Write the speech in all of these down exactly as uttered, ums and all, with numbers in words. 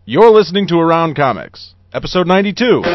You're listening to Around Comics, episode ninety-two.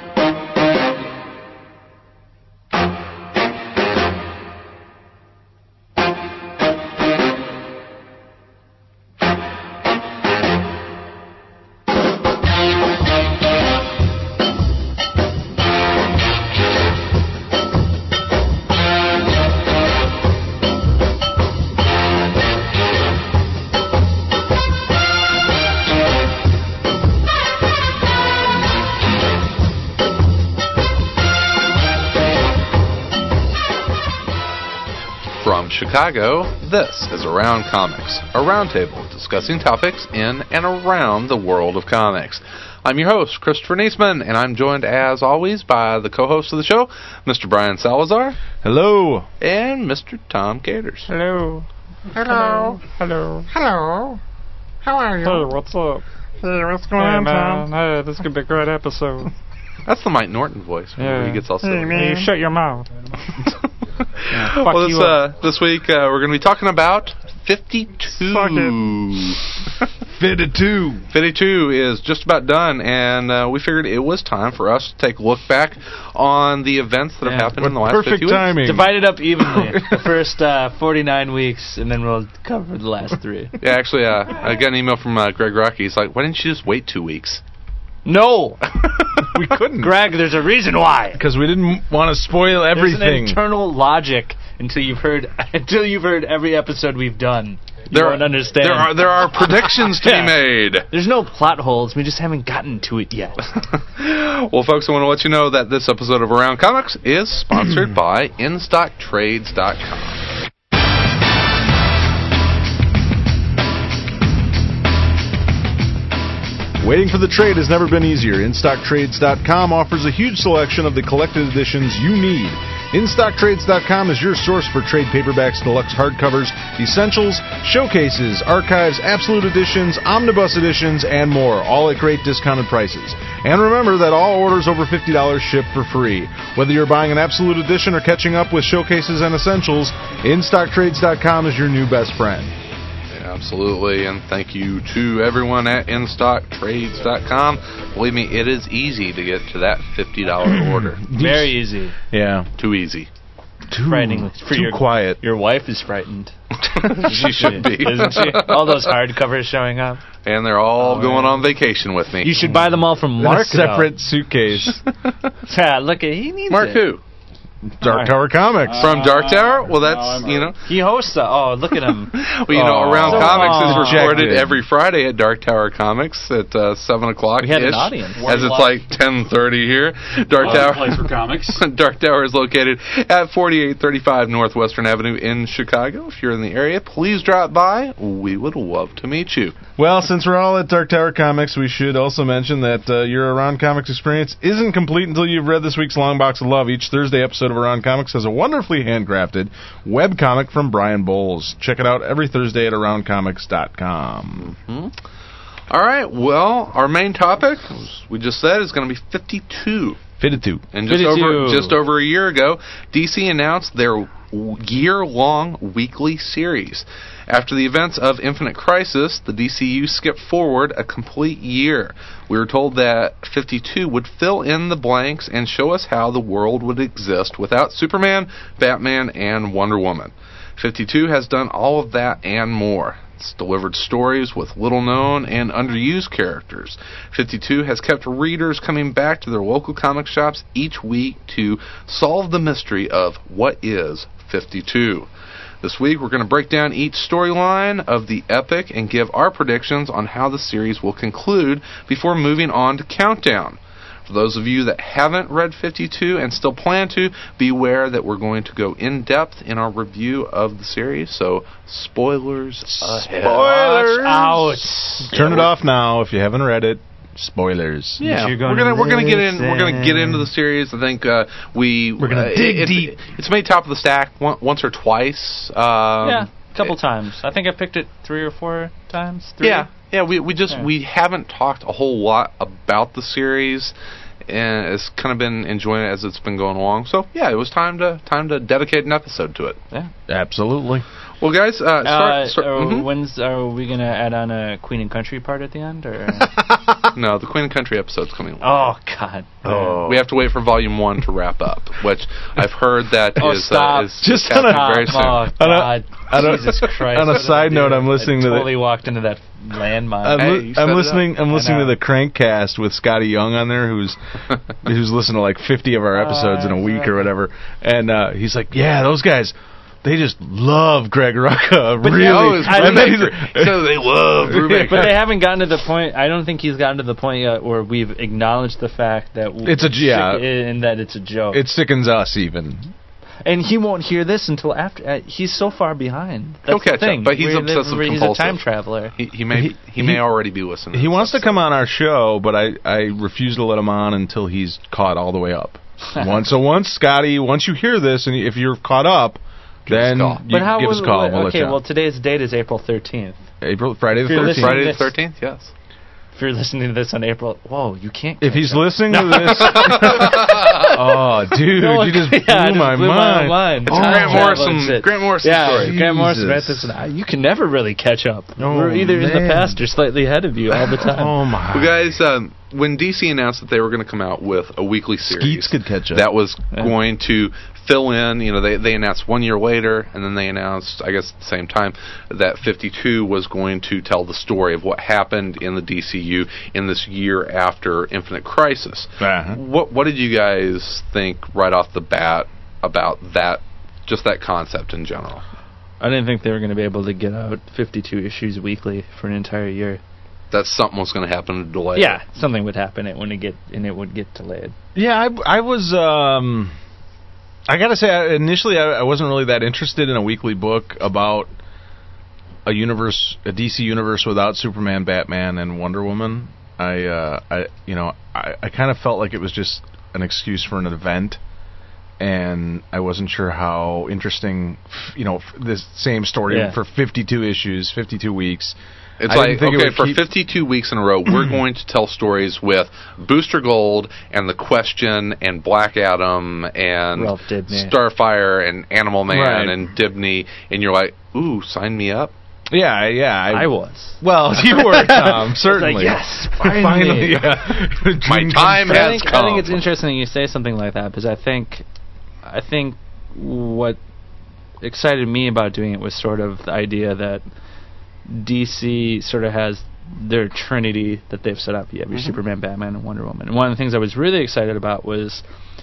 Chicago, this is Around Comics, a roundtable discussing topics in and around the world of comics. I'm your host, Christopher Niesman, and I'm joined, as always, by the co-host of the show, Mister Brian Salazar. Hello. And Mister Tom Caters. Hello. Hello. Hello. Hello. How are you? Hey, what's up? Hey, what's going hey, on, man. Tom? Hey, this could be a great episode. That's the Mike Norton voice. Yeah. He gets all silly. Hey, man. You shut your mouth. Yeah, fuck well, you this, up. uh, this week uh, we're going to be talking about fifty-two. Fuck it. fifty-two. fifty-two is just about done, and uh, we figured it was time for us to take a look back on the events that have Yeah. happened What in the last perfect fifty weeks. timing. Divide it up evenly. The first uh, forty-nine weeks, and then we'll cover the last three. Yeah, actually, uh, I got an email from uh, Greg Rocky. He's like, why didn't you just wait two weeks? No! We couldn't. Greg, there's a reason why. Because we didn't want to spoil There's an everything. internal logic until you've heard until you've heard every episode we've done. You There won't understand. There are there are predictions to Yeah. be made. There's no plot holes. We just haven't gotten to it yet. Well, folks, I want to let you know that this episode of Around Comics is sponsored by in stock trades dot com. Waiting for the trade has never been easier. in stock trades dot com offers a huge selection of the collected editions you need. in stock trades dot com is your source for trade paperbacks, deluxe hardcovers, essentials, showcases, archives, absolute editions, omnibus editions, and more, all at great discounted prices. And remember that all orders over fifty dollars ship for free. Whether you're buying an absolute edition or catching up with showcases and essentials, in stock trades dot com is your new best friend. Absolutely, and thank you to everyone at in stock trades dot com. Believe me, it is easy to get to that fifty dollars order. Very easy. Yeah. Too easy. Too, Frightening. For too your, quiet. Your wife is frightened. She should be. Isn't she? All those hardcovers showing up. And they're all Oh, going yeah. on vacation with me. You should buy them all from In Mark. a separate suitcase. Yeah, look at he needs Mark it. who? Dark Tower Comics. From Dark Tower? Well, that's, I'm you know... He hosts a, oh, look at him. Well, you know, Oh. Around So Comics long. is recorded Rejected. every Friday at Dark Tower Comics at uh, seven o'clock. We had an audience. As it's like ten thirty here. Dark Tower place for comics. Dark Tower is located at forty-eight thirty-five Northwestern Avenue in Chicago. If you're in the area, please drop by. We would love to meet you. Well, since we're all at Dark Tower Comics, we should also mention that uh, your Around Comics experience isn't complete until you've read this week's Long Box of Love. Each Thursday episode of Around Comics has a wonderfully handcrafted webcomic from Brian Bowles. Check it out every Thursday at around comics dot com. Mm-hmm. All right. Well, our main topic, as we just said, is going to be fifty-two. fifty-two. And just fifty-two. over just over a year ago, D C announced their year-long weekly series. After the events of Infinite Crisis, the D C U skipped forward a complete year. We were told that fifty-two would fill in the blanks and show us how the world would exist without Superman, Batman, and Wonder Woman. fifty-two has done all of that and more. It's delivered stories with little-known and underused characters. fifty-two has kept readers coming back to their local comic shops each week to solve the mystery of what is fifty-two. This week, we're going to break down each storyline of the epic and give our predictions on how the series will conclude before moving on to Countdown. For those of you that haven't read fifty-two and still plan to, beware that we're going to go in-depth in our review of the series, so spoilers ahead. Spoilers! Out. Turn it off now if you haven't read it. Spoilers. Yeah, You're we're gonna gonna we're gonna get in we're gonna get listen. into the series. I think uh, we We're gonna uh, dig it, deep. It, it's made top of the stack one, once or twice. Um, Yeah, a couple times. I think I picked it three or four times. Three? Yeah, yeah. We we just Yeah. we haven't talked a whole lot about the series, and it's kind of been enjoying it as it's been going along. So yeah, it was time to time to dedicate an episode to it. Yeah. Absolutely. Well, guys, uh, start. Uh, start are, mhm. When's are we gonna add on a Queen and Country part at the end, or? No, the Queen and Country episode's coming. Oh God. Oh. We have to wait for Volume One to wrap up, which I've heard that Oh, is, stop. uh, is Just happening on a- very soon. Oh God. I don't- Jesus Christ. on a What did side I do? note, I'm listening I to the- totally walked into that landmine. I'm, Hey, li- you set I'm it listening. I'm I listening to know. the Crankcast with Scotty Young on there, who's who's listened to like fifty of our episodes in a week or whatever, and uh, he's like, "Yeah, those guys, they just love Greg Rucka, really." Oh, it's And then he's Brubaker. So they love Brubaker. But they haven't gotten to the point. I don't think he's gotten to the point yet where we've acknowledged the fact that w- It's a j- yeah. and that it's a joke. It sickens us even. And he won't hear this until after. Uh, he's so far behind. That's He'll the catch up, thing. but he's We're- obsessive He's a compulsive. time traveler. He, he may He- he, he- may already be listening. He to wants this to come on our show, but I I refuse to let him on until he's caught all the way up. once so once Scotty, once you hear this, and if you're caught up, Give us a then call. you But how give was us a call. what- and we'll let okay, you know. well today's date is April thirteenth. April Friday the if you're thirteenth. listening- Friday the this- thirteenth. Yes. If you're listening to this on April, whoa, you can't. If catch he's up. listening to this, oh, dude, No, you just blew, yeah, it just my, blew mind. my mind. It's Oh, Grant yeah, Morrison. that's it. Grant Morrison Yeah, story. Grant Morrison wrote Jesus. this, and I- you can never really catch up. Oh, We're either in the man. past or slightly ahead of you all the time. Oh my! Well, guys, um, when D C announced that they were going to come out with a weekly series, Skeets could catch up. that was Yeah. going to fill in, you know, they they announced one year later, and then they announced, I guess at the same time, that fifty-two was going to tell the story of what happened in the D C U in this year after Infinite Crisis. Uh-huh. What what did you guys think right off the bat about that, just that concept in general? I didn't think they were going to be able to get out fifty-two issues weekly for an entire year. That something was going to happen to delay. Yeah, something would happen it when it get and it would get delayed. Yeah, I, I was. Um, I gotta say, I, initially, I, I wasn't really that interested in a weekly book about a universe, a D C universe without Superman, Batman, and Wonder Woman. I, uh, I, you know, I, I kind of felt like it was just an excuse for an event, and I wasn't sure how interesting, f- you know, f- this same story Yeah. for fifty-two issues, fifty-two weeks. It's I didn't like, think it okay, would for keep- fifty-two weeks in a row, we're going to tell stories with Booster Gold and The Question and Black Adam and Ralph Dibny. Starfire and Animal Man Right. and Dibney, and you're like, ooh, sign me up. Yeah, yeah. I was. Well, you were, Tom, certainly. Like, yes, finally. finally. yeah. My time But I has think, come. I think it's interesting that you say something like that because I think, I think what excited me about doing it was sort of the idea that D C sort of has their trinity that they've set up. You have your Mhm. Superman, Batman, and Wonder Woman. And one of the things I was really excited about was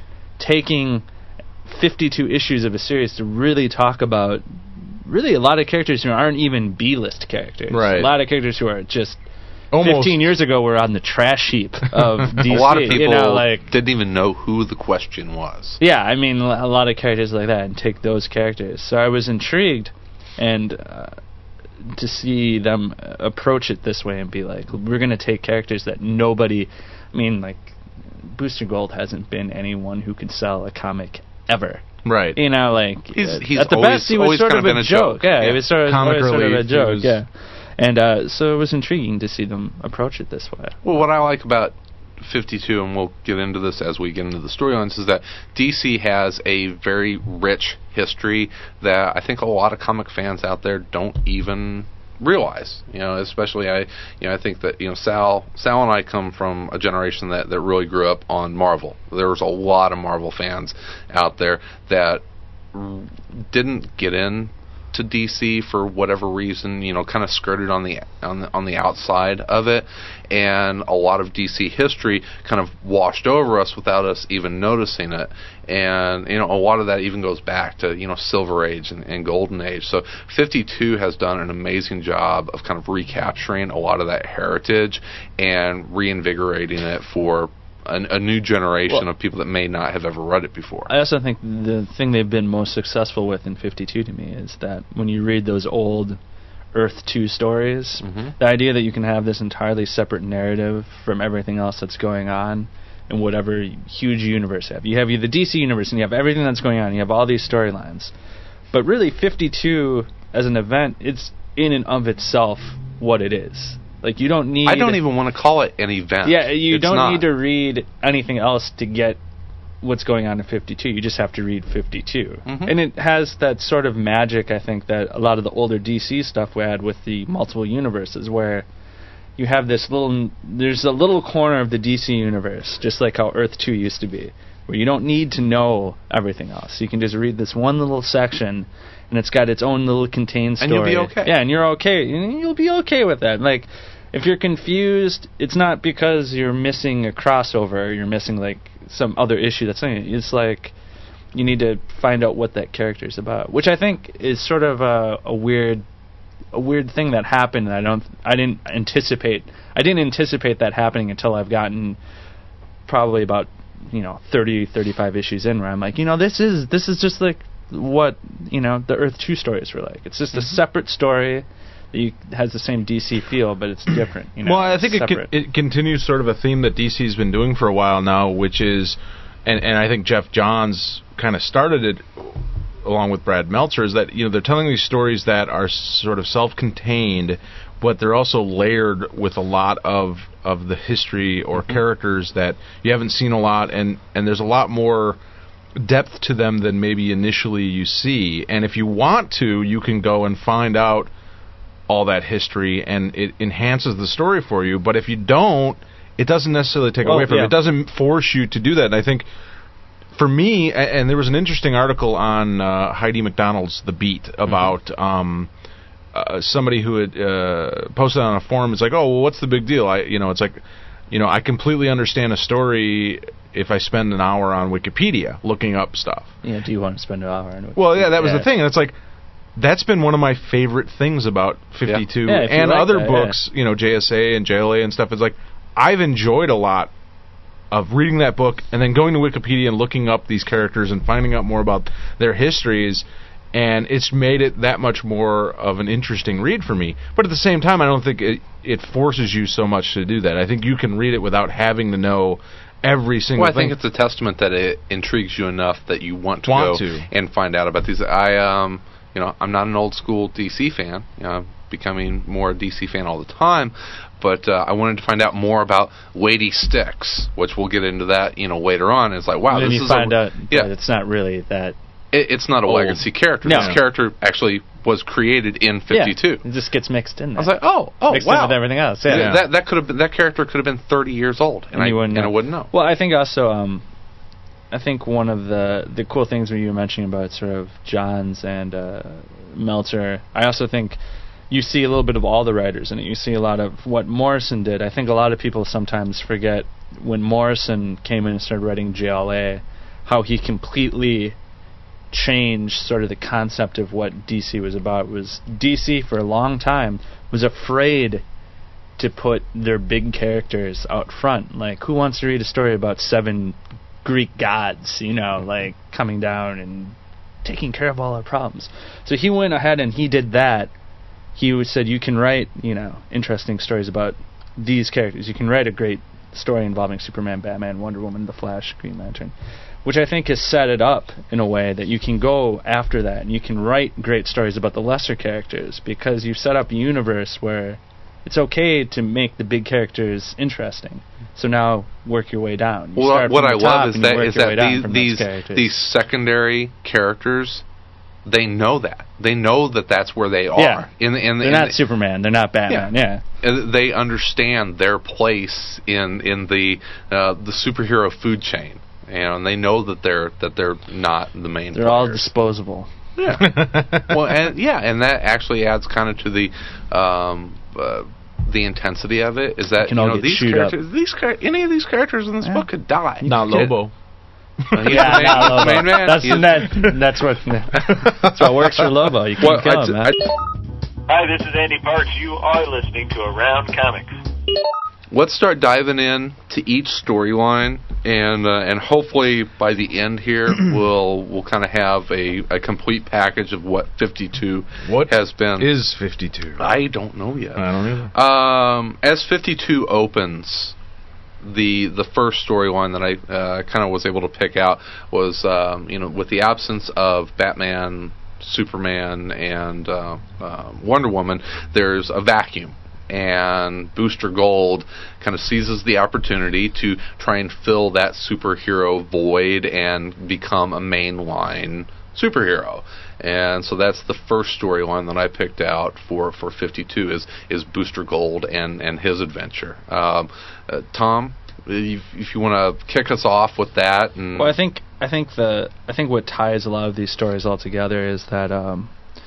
taking fifty-two issues of a series to really talk about really a lot of characters who aren't even B-list characters. Right. A lot of characters who are just Almost. fifteen years ago were on the trash heap of D C. a lot of people you know, like didn't even know who The Question was. yeah, I mean a lot of characters like that, and take those characters. So I was intrigued, and uh, to see them uh, approach it this way and be like, we're going to take characters that nobody. I mean, like Booster Gold hasn't been anyone who could sell a comic ever. Right. You know, like He's- uh, he's at the always- best he was always sort kind of of a been a joke. joke. Yeah, Yeah. it was sort of, Comic always sort of a relief, he joke. was- Yeah, and uh, so it was intriguing to see them approach it this way. Well, what I like about fifty-two, and we'll get into this as we get into the storylines, is that D C has a very rich history that I think a lot of comic fans out there don't even realize. You know, especially I, you know, I think that you know Sal, Sal and I come from a generation that that really grew up on Marvel. There was a lot of Marvel fans out there that r- didn't get in to D C for whatever reason, you know, kind of skirted on the on the on the outside of it, and a lot of D C history kind of washed over us without us even noticing it. And you know, a lot of that even goes back to you know Silver Age and, and Golden Age. So fifty-two has done an amazing job of kind of recapturing a lot of that heritage and reinvigorating it for a, a new generation Well, of people that may not have ever read it before. I also think the thing they've been most successful with in fifty-two to me is that when you read those old Earth two stories, Mhm. the idea that you can have this entirely separate narrative from everything else that's going on in whatever huge universe you have. You have the D C universe and you have everything that's going on. You have all these storylines. But really, fifty-two as an event, it's in and of itself what it is. Like, you don't need... I don't even want to call it an event. Yeah, you It's don't not. need to read anything else to get what's going on in fifty-two. You just have to read fifty-two. Mm-hmm. And it has that sort of magic, I think, that a lot of the older D C stuff we had with the multiple universes, where you have this little, there's a little corner of the D C universe, just like how Earth two used to be, where you don't need to know everything else. You can just read this one little section, and it's got its own little contained story. And you'll be okay. Yeah, and you're okay. And you'll be okay with that. Like, if you're confused, it's not because you're missing a crossover, or you're missing, like, some other issue that's in it. It's like, you need to find out what that character's about, which I think is sort of a, a weird a weird thing that happened. And I don't, I didn't anticipate, I didn't anticipate that happening until I've gotten probably about, you know, thirty, thirty-five issues in, where I'm like, you know, this is, this is just like what, you know, the Earth two stories were like. It's just mm-hmm. a separate story that you, has the same D C feel, but it's different. You know, well, I think it, con- separate. it continues sort of a theme that D C's been doing for a while now, which is, and, and I think Jeff Johns kind of started it along with Brad Meltzer, is that, you know, they're telling these stories that are sort of self-contained, but they're also layered with a lot of of the history or mm-hmm. characters that you haven't seen a lot, and, and there's a lot more depth to them than maybe initially you see. And if you want to, you can go and find out all that history, and it enhances the story for you. But if you don't, it doesn't necessarily take well, away from yeah. it. It doesn't force you to do that. And I think, for me, and there was an interesting article on uh, Heidi McDonald's The Beat about mm-hmm. um, uh, somebody who had uh, posted on a forum. It's like, oh, well, what's the big deal? I, you know, it's like, you know, I completely understand a story if I spend an hour on Wikipedia looking up stuff. Yeah, do you want to spend an hour on Wikipedia? Well, yeah, that was yeah. the thing. And it's like, that's been one of my favorite things about fifty-two yeah. Yeah, and like other that, books, yeah. you know, J S A and J L A and stuff. It's like, I've enjoyed a lot of reading that book and then going to Wikipedia and looking up these characters and finding out more about their histories, and it's made it that much more of an interesting read for me. But at the same time, I don't think it, it forces you so much to do that. I think you can read it without having to know every single well, I thing. think it's a testament that it intrigues you enough that you want to want go to. and find out about these. I, um, you know, I'm not an old school D C fan. You know, I'm becoming more a D C fan all the time. But uh, I wanted to find out more about Weighty Sticks, which we'll get into that, you know, later on. It's like, wow, and then this you is find a, out yeah. that it's not really that. It, it's not a old. legacy character. No. This character actually was created in fifty-two. Yeah, it just gets mixed in there. I was like, oh, oh, mixed wow. in with everything else. Yeah, yeah. That that could have been, that character could have been thirty years old, and, and I you wouldn't and know. I wouldn't know. Well, I think also, um, I think one of the the cool things when you were mentioning about sort of Johns and uh, Meltzer, I also think you see a little bit of all the writers in it. You see a lot of what Morrison did. I think a lot of people sometimes forget when Morrison came in and started writing J L A, how he completely changed sort of the concept of what D C was about. It was D C for a long time was afraid to put their big characters out front. Like, who wants to read a story about seven Greek gods, you know, like coming down and taking care of all our problems? So he went ahead and he did that. He said, you can write, you know, interesting stories about these characters. You can write a great story involving Superman, Batman, Wonder Woman, The Flash, Green Lantern, which I think has set it up in a way that you can go after that and you can write great stories about the lesser characters, because you've set up a universe where it's okay to make the big characters interesting. So now work your way down. You well, start what from I the top love is and you that work is your way that down these from these those characters. these secondary characters, they know that. They know that that's where they are. Yeah. In, in, they're in not the, Superman. They're not Batman. Yeah. yeah. They understand their place in in the uh, the superhero food chain, and they know that they're that they're not the main. They're players. all disposable. Yeah. well, and yeah, and that actually adds kind of to the um, uh, the intensity of it. Is that can you all know get these chewed characters, up. these char- any of these characters in this Yeah. book could die. Not Lobo. Uh, he's Yeah, the main, not Lobo. main man. That's, He's- that, that's what that's what works for Lobo. You Well, can't kill I him, t- man. I- Hi, this is Andy Parks. You are listening to Around Comics. Let's start diving in to each storyline, and uh, and hopefully by the end here we'll we'll kind of have a, a complete package of what fifty-two What has been. is fifty-two? I don't know yet. I don't either. Um, as fifty-two opens, the the first storyline that I uh, kind of was able to pick out was um, you know with the absence of Batman, Superman, and uh, uh, Wonder Woman, there's a vacuum. and Booster Gold kind of seizes the opportunity to try and fill that superhero void and become a mainline superhero. And so that's the first storyline that I picked out for, for fifty-two is is Booster Gold and, and his adventure. Um, uh, Tom, if, if you want to kick us off with that. And well, I think I think the I think what ties a lot of these stories all together is that um,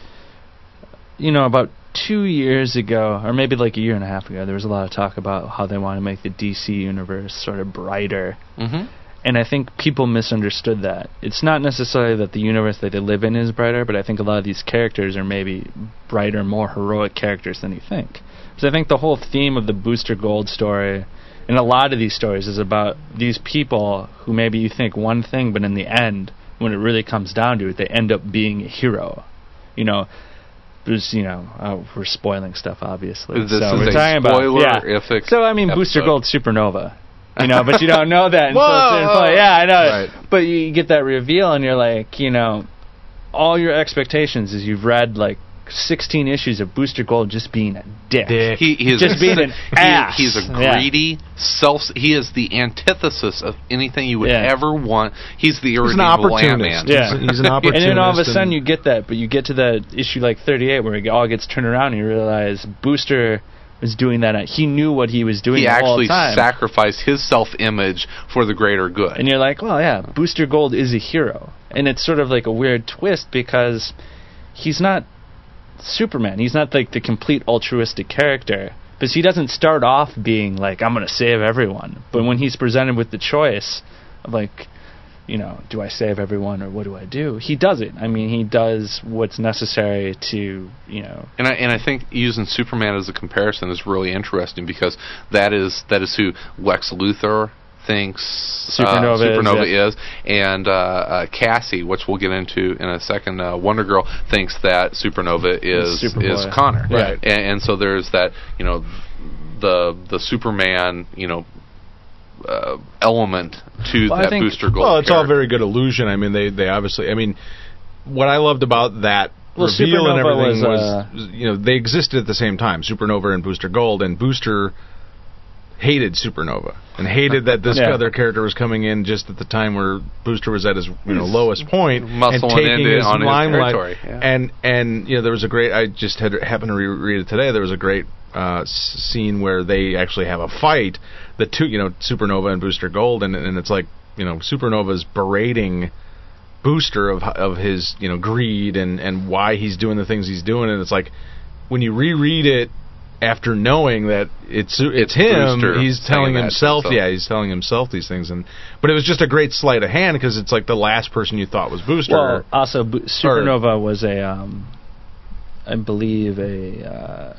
you know, about two years ago, or maybe like a year and a half ago, there was a lot of talk about how they want to make the D C universe sort of brighter. Mm-hmm. And I think people misunderstood that. It's not necessarily that the universe that they live in is brighter, but I think a lot of these characters are maybe brighter, more heroic characters than you think. Because I think the whole theme of the Booster Gold story, and a lot of these stories, is about these people who maybe you think one thing, but in the end, when it really comes down to it, they end up being a hero. You know, there's, you know, uh, we're spoiling stuff, obviously. This so is we're a talking spoiler about, yeah. if it's So, I mean, Booster episode. Gold Supernova. You know, but you don't know that until Whoa! it's in play. Yeah, I know. Right. But you get that reveal, and you're like, you know, all your expectations is you've read like sixteen issues of Booster Gold just being a dick. Dick. He, he is Just being an he- ass. He's a Yeah. greedy, self. He is the antithesis of anything you would Yeah. ever want. He's the He's an irredeemable opportunist. landman. Yeah. He's, he's an opportunist. And then all of a sudden and- you get that, but you get to the issue like thirty-eight where it all gets turned around and you realize Booster was doing that. He knew what he was doing He the actually whole time. sacrificed his self-image for the greater good. And you're like, well, yeah, Booster Gold is a hero. And it's sort of like a weird twist because he's not Superman. He's not like the complete altruistic character. Because he doesn't start off being like, I'm going to save everyone. But when he's presented with the choice of like, you know, do I save everyone or what do I do? He does it. I mean, he does what's necessary to, you know. And I and I think using Superman as a comparison is really interesting because that is that is who Lex Luthor thinks Supernova uh, Supernova is, is, and uh, uh, Cassie, which we'll get into in a second, uh, Wonder Girl thinks that Supernova is Superboy. is Connor, Right. And, and so there's that, you know, the the Superman, you know, uh, element to Well, I that think- Booster Gold. Well, it's all character. very good illusion. I mean, they they obviously. I mean, what I loved about that Well, reveal and Supernova everything was, was, uh, you know, they existed at the same time, Supernova and Booster Gold, and Booster hated Supernova and hated that this Yeah. other character was coming in just at the time where Booster was at his you know lowest point and muscling taking into his on his limelight. territory, yeah. And and you know there was a great. I just had happened to reread it today. There was a great uh, s- scene where they actually have a fight. The two, you know, Supernova and Booster Gold, and and it's like you know Supernova's berating Booster of of his you know greed and and why he's doing the things he's doing, and it's like when you reread it after knowing that it's it's, It's him, Booster he's saying telling that to himself, himself. yeah, he's telling himself these things, and but it was just a great sleight of hand because it's like the last person you thought was Booster. Well, also, Bo- Supernova was a, um, I believe, a, uh,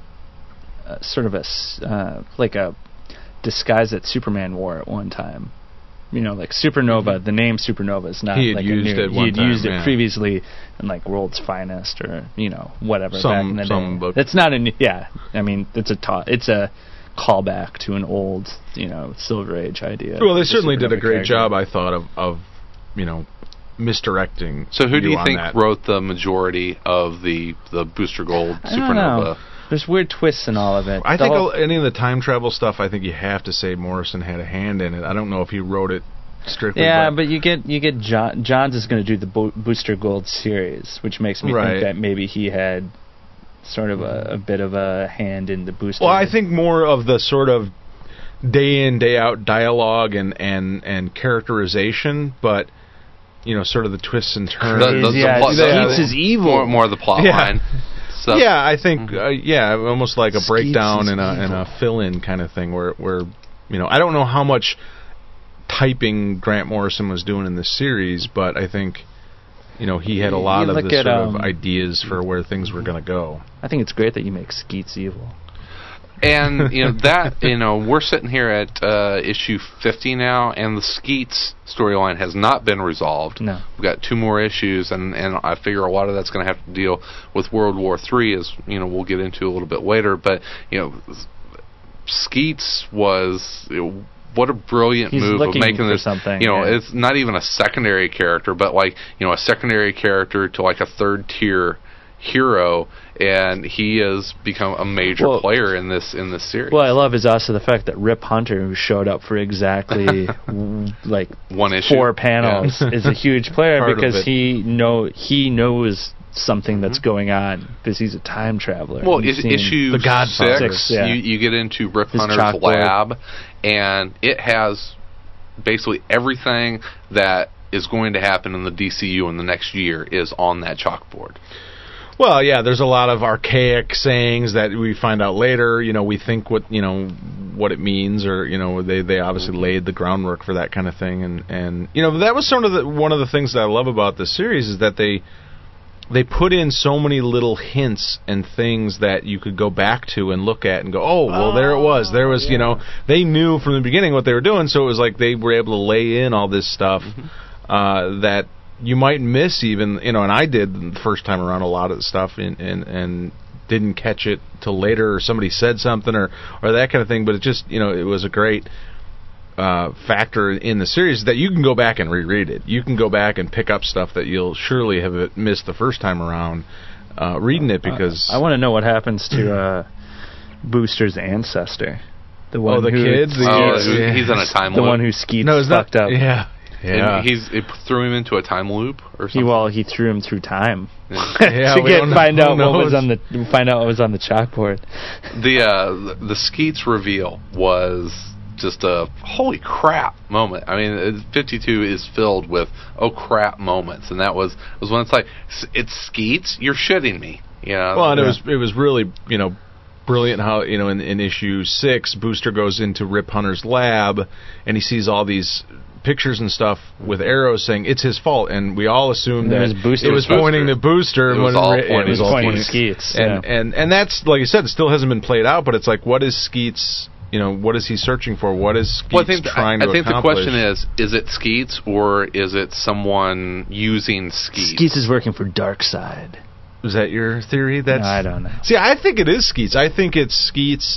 uh, sort of a, s- uh, like a disguise that Superman wore at one time. You know, like Supernova, the name Supernova is not He had like used a new, it he one had time, used it yeah. previously in like World's Finest or, you know, whatever Some- back in the some day. book. It's not a new, yeah, I mean, it's a ta- it's a callback to an old, you know, Silver Age idea. well, they The certainly did a Supernova great character. job, I thought, of of you know misdirecting. So who do you on think that. wrote the majority of the the Booster Gold I don't Supernova? know. There's weird twists in all of it. I The think whole- a- any of the time travel stuff, I think you have to say Morrison had a hand in it. I don't know if he wrote it strictly. Yeah, but, but you get you get John, Johns is going to do the Bo- Booster Gold series, which makes me Right. think that maybe he had sort of a, a bit of a hand in the Booster. well, I think more of the sort of day in day out dialogue and and and characterization, but you know, sort of the twists and turns. The- the- the yeah, plot- Skeets the- is evil. More, more of the plot Yeah. line. So, Yeah, I think uh, yeah, almost like a Skeets breakdown is and a and a fill in kind of thing where where you know I don't know how much typing Grant Morrison was doing in this series, but I think you know he had a lot You of look the at, sort um, of ideas for where things were going to go. I think it's great that you make Skeets evil. And you know that you know we're sitting here at uh, issue fifty now, and the Skeets storyline has not been resolved. No. We've got two more issues, and, and I figure a lot of that's going to have to deal with World War Three, as you know we'll get into a little bit later. But you know, Skeets was. You know, what a brilliant He's move of looking making for this something, you know yeah. it's not even a secondary character, but like you know a secondary character to like a third tier hero, and he has become a major Well- player in this in this series. What I love is also the fact that Rip Hunter, who showed up for exactly w- like One issue. four panels, Yeah. is a huge player Part of because it. he know he knows something that's going on because he's a time traveler. Well, He's is, seen- issue The Godfather. six, Six, yeah. you, you get into Rip His Hunter's chalkboard. lab, and it has basically everything that is going to happen in the D C U in the next year is on that chalkboard. Well, yeah, there's a lot of archaic sayings that we find out later. You know, we think what you know what it means, or you know, they they obviously laid the groundwork for that kind of thing, and and you know that was sort of the, one of the things that I love about this series is that they they put in so many little hints and things that you could go back to and look at and go, oh, well, there it was. There was, you know, they knew from the beginning what they were doing, so it was like they were able to lay in all this stuff uh, that you might miss even, you know, and I did the first time around a lot of the stuff and, and, and didn't catch it till later, or somebody said something or, or that kind of thing, but it just, you know, it was a great uh, factor in the series that you can go back and reread it. You can go back and pick up stuff that you'll surely have missed the first time around uh, reading it because... I, I want to know what happens to uh, Booster's ancestor. The one Oh, the who kid? The- Oh, yeah. he's in a time the loop. one who Skeets no, is that... fucked up. Yeah. Yeah. And he's it threw him into a time loop or He something. well, he threw him through time Yeah, to we get don't know. find Who out what was knows? on the find out what was on the chalkboard. the uh, the, the Skeets reveal was just a holy crap moment. I mean, it- fifty-two is filled with oh crap moments, and that was was when it's like "S- it's Skeets, you're shitting me. You know? Well, and it was it was really, you know, brilliant how, you know, in, in issue six, Booster goes into Rip Hunter's lab and he sees all these pictures and stuff with arrows saying it's his fault, and we all assumed It that was Booster. it was Booster. pointing to Booster. It was when all re- pointing- it was it was all pointing pointing to Skeets, And, yeah. and and that's, like you said, it still hasn't been played out, but it's like, what is Skeets, you know, what is he searching for? What is Skeets Well, I think, trying I, to I think the accomplish? question is: is it Skeets or is it someone using Skeets? Skeets is working for Darkseid. Is that your theory? That's No, I don't know. See, I think it is Skeets. I think it's Skeets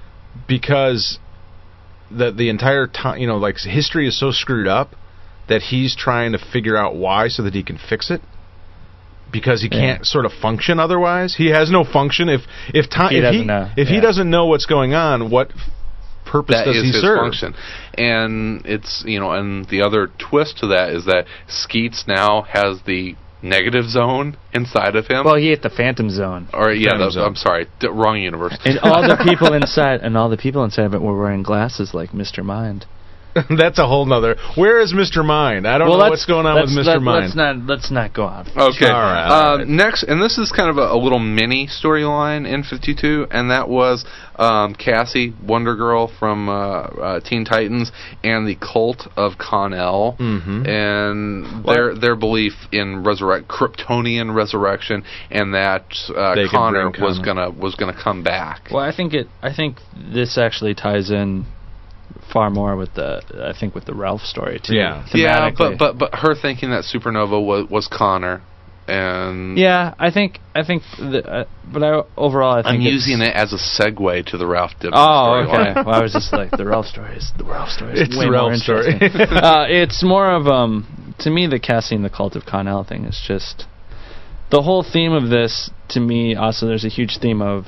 because the the entire time, you know, like history is so screwed up that he's trying to figure out why so that he can fix it. Because he Yeah. can't sort of function otherwise. He has no function if if time He if doesn't he know. if Yeah. he doesn't know what's going on, what f- purpose That does is he his serve? function, and it's you know, and the other twist to that is that Skeets now has the negative zone inside of him. Well, he hit the Phantom Zone, or yeah, Phantom the, Zone. I'm sorry, d- wrong universe. and all the people inside, and all the people inside of it were wearing glasses like Mister Mind. That's a whole nother. Where is Mister Mind? I don't well, know let's- what's going on with let's- Mister let- Mind. Let's not let's not go on. Okay. All right, Uh, all right. Next, and this is kind of a, a little mini storyline in fifty-two, and that was um, Cassie, Wonder Girl from uh, uh, Teen Titans, and the cult of Con-El, Mhm. and their their belief in resurrect Kryptonian resurrection, and that uh, They can Connor bring was Connor. gonna was gonna come back. Well, I think it. I think this actually ties in far more with the. I think with the Ralph story too. Yeah. Yeah, thematically. but but but her thinking that Supernova was was Connor, and yeah, I think I think. The, uh, but I overall I think I'm it's- using it as a segue to the Ralph Dibble Oh, storyline. okay. Well, I was just like the Ralph story is the Ralph story. Is It's way the more Ralph story. interesting. uh, it's more of um to me the Cassie and the Cult of Con-El thing is just the whole theme of this. To me, also there's a huge theme of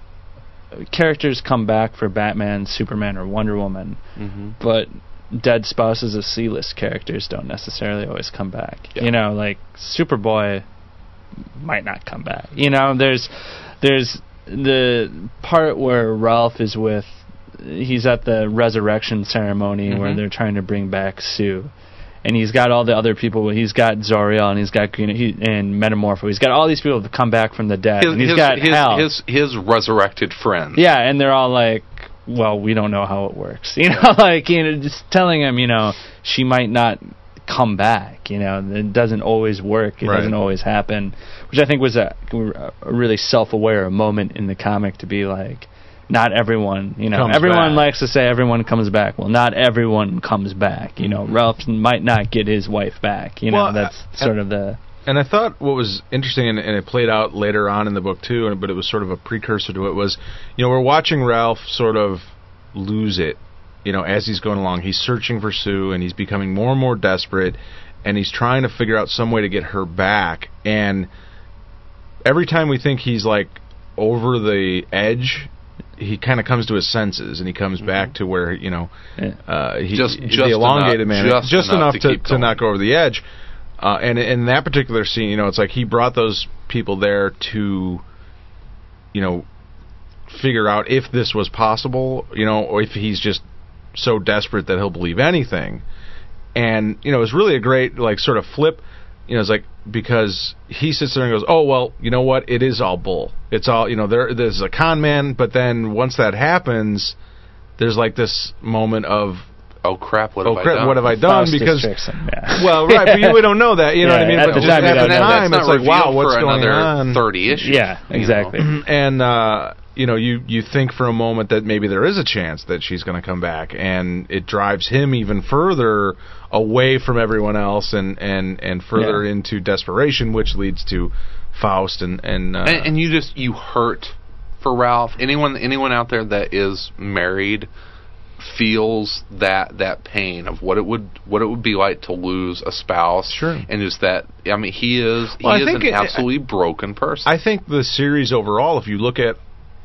characters come back for Batman, Superman, or Wonder Woman, hmm but dead spouses of C-list characters don't necessarily always come back. Yeah. You know, like Superboy might not come back. You know, there's there's the part where Ralph is with he's at the resurrection ceremony where Mhm. they're trying to bring back Sue. And he's got all the other people. He's got Zoriel, and he's got Green, he, and Metamorpho. He's got all these people that come back from the dead. His, and he's his, got his, Hal. his his resurrected friends. Yeah, and they're all like, well, we don't know how it works. You know, like, you know, just telling him, you know, she might not come back. You know, it doesn't always work. It Right. doesn't always happen. Which I think was a, a really self-aware moment in the comic to be like, not everyone, you know, Comes everyone back. likes to say everyone comes back. Well, not everyone comes back. You know, Ralph might not get his wife back. You know, Well, that's uh, sort of the... And I thought what was interesting, and, and it played out later on in the book too, and- but it was sort of a precursor to it, was, you know, we're watching Ralph sort of lose it, you know, as he's going along. He's searching for Sue, and he's becoming more and more desperate, and he's trying to figure out some way to get her back. And every time we think he's like over the edge, he kind of comes to his senses and he comes mm-hmm. back to where you know yeah. uh, he, just, the just elongated enough, man, just, just enough, enough to, to, to not go over the edge. Uh, and in that particular scene, you know, it's like he brought those people there to, you know, figure out if this was possible, you know, or if he's just so desperate that he'll believe anything. And, you know, it's really a great, like, sort of flip, you know, it's like, because he sits there and goes, oh, well, you know what, it is all bull. It's all, you know, there, there's a con man, but then once that happens, there's like this moment of, oh crap, what oh, have crap, I done? what have I done? Faust because, him, yeah. well, right, but you, we don't know that, you know yeah, what I mean? at But the just time, at you the don't know that. time, That's it's not like, wow, revealed what's for going another on? thirty issues. Yeah, exactly. You know? And, uh, you know, you, you think for a moment that maybe there is a chance that she's going to come back, and it drives him even further away from everyone else and, and, and further yeah. into desperation, which leads to Faust and... And, uh, and and you just, you hurt for Ralph. Anyone anyone out there that is married feels that that pain of what it would what it would be like to lose a spouse. Sure. And just that, I mean, he is he Well, I is think an it- absolutely broken person. I think the series overall, if you look at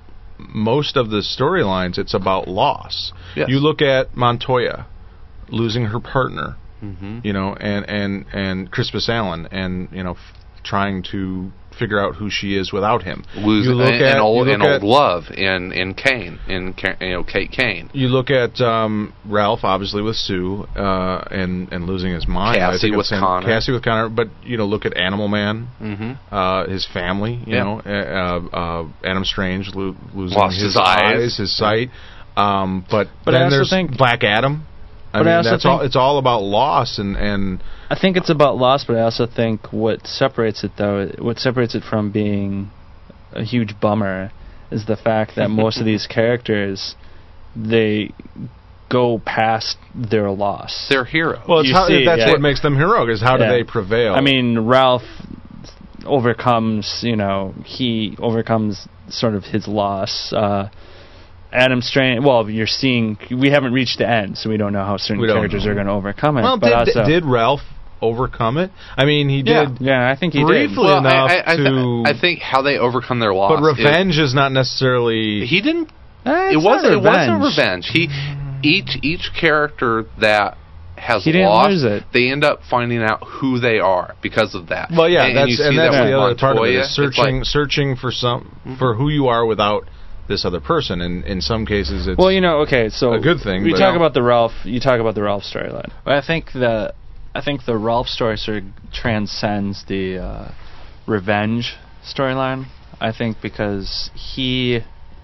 most of the storylines, it's about loss. Yes. You look at Montoya losing her partner, mm-hmm. you know, and and and Crispus Allen, and you know, f- trying to figure out who she is without him. Losing you look an, at an old, you an look old at, love in in Kane in Ka- you know Kate Kane. You look at um, Ralph, obviously with Sue, uh, and and losing his mind. I Cassie think with it's in- Connor. Cassie with Connor, but you know, look at Animal Man, Mm-hmm. uh, his family. You Yeah. know, uh, uh, Adam Strange lo- losing Lost his, his eyes. his sight. Um, but But I then also there's think- Black Adam. I But I mean, also that's all. think- It's all about loss and and. I think it's about loss, but I also think what separates it, though, what separates it from being a huge bummer is the fact that most of these characters, they go past their loss. They're heroes. Well, it's You how, see, that's yeah. what makes them heroic. Is how Yeah. do they prevail? I mean, Ralph overcomes, you know, he overcomes sort of his loss. Uh, Adam Strange, well, you're seeing, we haven't reached the end, so we don't know how certain We don't characters know. are going to overcome it. well, but did, also, did Ralph overcome it? I mean, he Yeah. did. yeah, I think he briefly did. well, enough I, I, I, th- to- I think how they overcome their loss. But revenge is, not necessarily. Is, he didn't. Eh, It it's wasn't. not It wasn't revenge. revenge. He each each character that has He didn't lost, lose it. they end up finding out who they are because of that. Well, yeah, and, that's and, you and see that's that the with other part of it Montoya. is It's searching like, searching for some Mhm. for who you are without this other person. And in some cases, it's Well, you know, okay, so a good thing, We but- talk about the Ralph. You talk about the Ralph storyline. Well, I think the I think the Ralph story sort of transcends the uh, revenge storyline. I think because he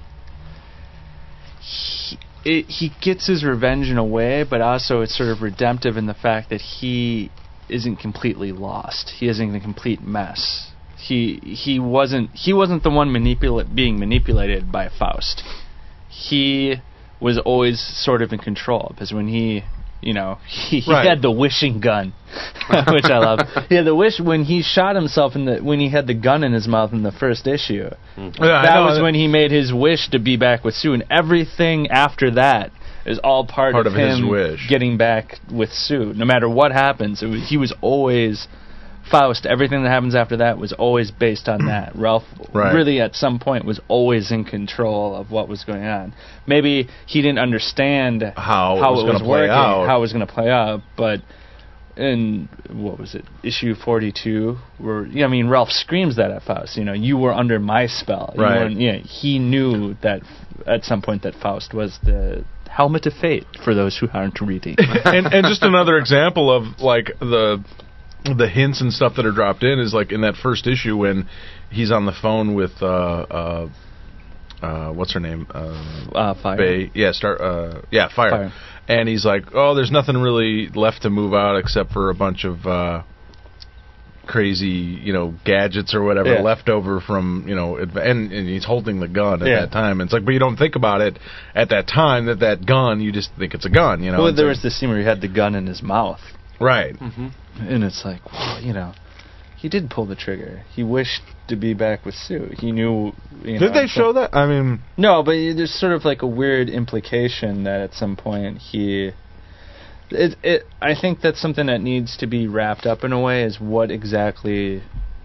he, it, he gets his revenge in a way, but also it's sort of redemptive in the fact that he isn't completely lost. He isn't a complete mess. He he wasn't he wasn't the one manipula- being manipulated by Faust. He was always sort of in control, because when he, you know, he, he Right. had the wishing gun, which I love. He had the wish when he shot himself in the when he had the gun in his mouth in the first issue. Yeah, I That know, was when he made his wish to be back with Sue, and everything after that is all part, Part of his him wish. getting back with Sue. No matter what happens, it was, he was always Faust. Everything that happens after that was always based on that. Ralph Right. really at some point was always in control of what was going on. Maybe he didn't understand How it how was it gonna was play working, out. how it was going to play out, but in what was it, issue forty-two, where yeah, I mean Ralph screams that at Faust. You know, you were under my spell. You Right. weren't- Yeah, he knew that f- at some point that Faust was the helmet of fate for those who aren't reading. and and just another example of like the the hints and stuff that are dropped in is like in that first issue when he's on the phone with uh uh uh what's her name uh, uh, fire. Bay yeah start uh yeah fire. Fire. And he's like, oh, there's nothing really left to move out except for a bunch of uh crazy, you know, gadgets or whatever Yeah. left over from, you know, adv- and, and he's holding the gun at Yeah. that time. And it's like, but you don't think about it at that time that that gun, you just think it's a gun, you know. Well, It's there like- was this scene where he had the gun in his mouth, right. and it's like, well, you know, he did pull the trigger. He wished to be back with Sue. He knew. You Did know, they show that? I mean, No, but there's sort of like a weird implication that at some point he. It, it, I think that's something that needs to be wrapped up in a way, is what exactly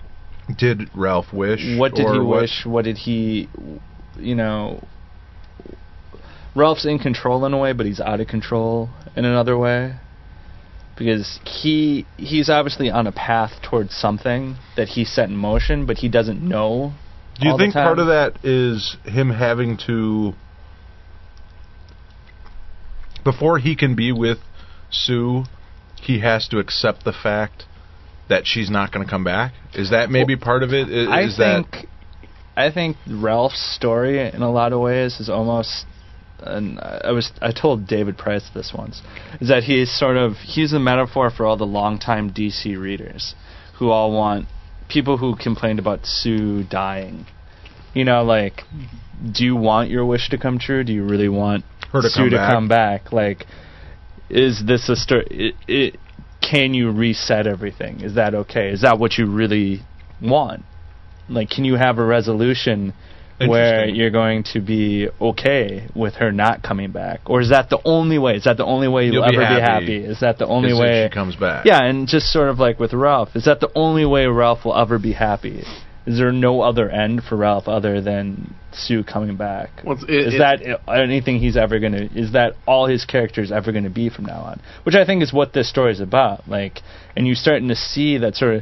Did Ralph wish? What did or he what? wish? What did he, you know... Ralph's in control in a way, but he's out of control in another way. Because he he's obviously on a path towards something that he set in motion, but he doesn't know. Do you all the think time. part of that is him having to... Before he can be with Sue, he has to accept the fact that she's not going to come back? Is that maybe part of it? Is, I is think that I think Ralph's story in a lot of ways is almost, and I was I told David Price this once, is that he's sort of he's a metaphor for all the longtime D C readers who all want people who complained about Sue dying. You know, like, do you want your wish to come true? Do you really want her to Sue come to back? come back? Like, is this a story? It, it, can you reset everything? Is that okay? Is that what you really want? Like, can you have a resolution where Interesting. you're going to be okay with her not coming back? Or is that the only way? Is that the only way you'll, You'll be ever happy be happy? Is that the only is if way she comes back? Yeah, and just sort of like with Ralph, is that the only way Ralph will ever be happy? Is there no other end for Ralph other than Sue coming back? Well, it- is it- that i- anything he's ever going to... Is that all his character's ever going to be from now on? Which I think is what this story is about. Like, and you're starting to see that sort of...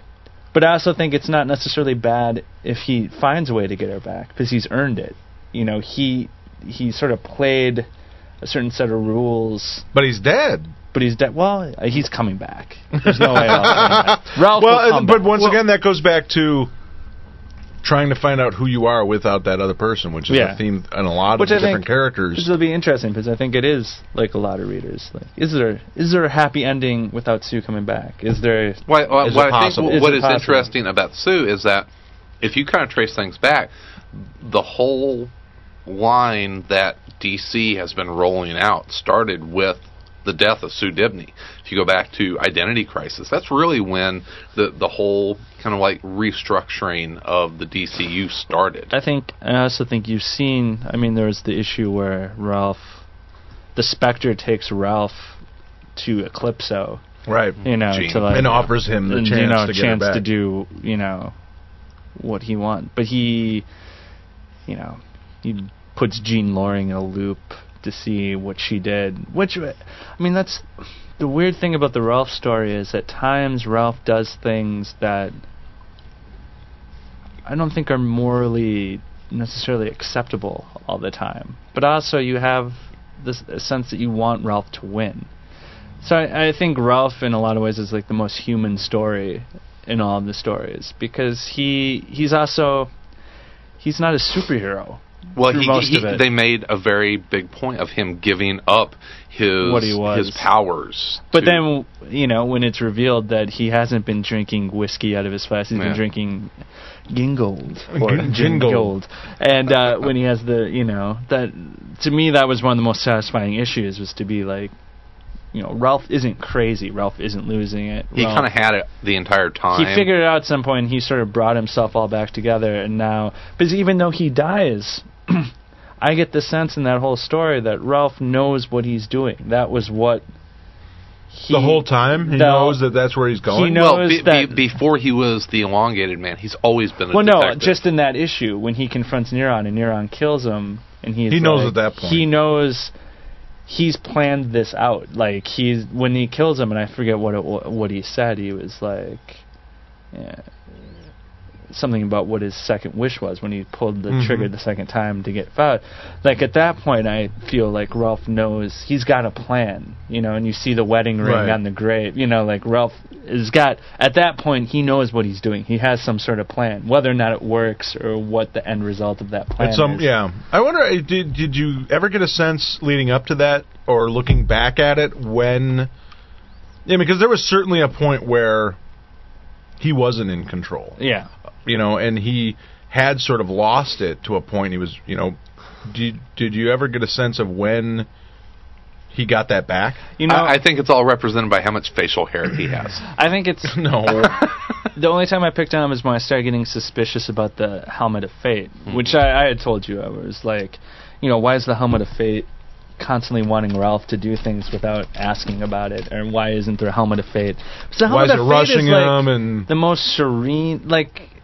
But I also think it's not necessarily bad if he finds a way to get her back, because he's earned it. You know, he he sort of played a certain set of rules, But he's dead. but he's dead. Well, uh, he's coming back. There's no way else. Ralph will Well, come but back. once Well, again, that goes back to trying to find out who you are without that other person, which is Yeah. a theme in a lot of Which I different think characters. This will be interesting because I think it is like a lot of readers. Like, is there is there a happy ending without Sue coming back? Is there? Well, well, Is it what I think possible? w- what Is is it possible? interesting about Sue is that if you kind of trace things back, the whole line that D C has been rolling out started with the death of Sue Dibney. If you go back to Identity Crisis, that's really when the the whole kind of like restructuring of the D C U started. I think I also think you've seen. I mean, there was the issue where Ralph, the Spectre, takes Ralph to Eclipso. right. You know, Gene. to like And offers him the and, chance you know, to get chance her back. to do you know what he wants, but he, you know, he puts Jean Loring in a loop to see what she did. Which, I mean, that's the weird thing about the Ralph story is at times Ralph does things that I don't think are morally necessarily acceptable all the time. But also you have this a sense that you want Ralph to win. So I, I think Ralph, in a lot of ways, is like the most human story in all of the stories because he he's also he's not a superhero. Well, through he, most he, of it. they made a very big point of him giving up his What he was. his powers. But to- then, you know, when it's revealed that he hasn't been drinking whiskey out of his flask, he's Yeah. been drinking Gingold or Gin- Gin Gingold. Gold. And uh, when he has the, you know, that to me that was one of the most satisfying issues was to be like, you know, Ralph isn't crazy. Ralph isn't losing it. he Ralph- kind of had it the entire time. He figured it out at some point, and he sort of brought himself all back together, and now... Because even though he dies, I get the sense in that whole story that Ralph knows what he's doing. That was what he... the whole time? He No. knows that that's where he's going? He knows well, be, that- be, before he was the elongated man, he's always been a Well, no, detective. just in that issue, when he confronts Neuron, and Neuron kills him, and he's He knows like- at that point. He knows... He's planned this out. Like, he's... When he kills him, and I forget what it, wa- what he said, he was like... Yeah, something about what his second wish was when he pulled the Mhm. trigger the second time to get fired. Like, at that point, I feel like Ralph knows he's got a plan, you know, and you see the wedding ring Right. on the grave, you know, like Ralph has got, at that point, he knows what he's doing. He has some sort of plan, whether or not it works or what the end result of that plan At some, is. yeah. I wonder, uh, did did you ever get a sense leading up to that, or looking back at it, when... Yeah, because there was certainly a point where he wasn't in control. Yeah. You know, and he had sort of lost it to a point. He was, you know... Did, did you ever get a sense of when he got that back? You know, I, I think it's all represented by how much facial hair he has. I think it's... No. The only time I picked on him is when I started getting suspicious about the Helmet of Fate, which I, I had told you. I was like, you know, why is the Helmet of Fate constantly wanting Ralph to do things without asking about it? Or why isn't there a Helmet of Fate? 'Cause the Why Helmet is it of Fate rushing is like him and... the most serene, like...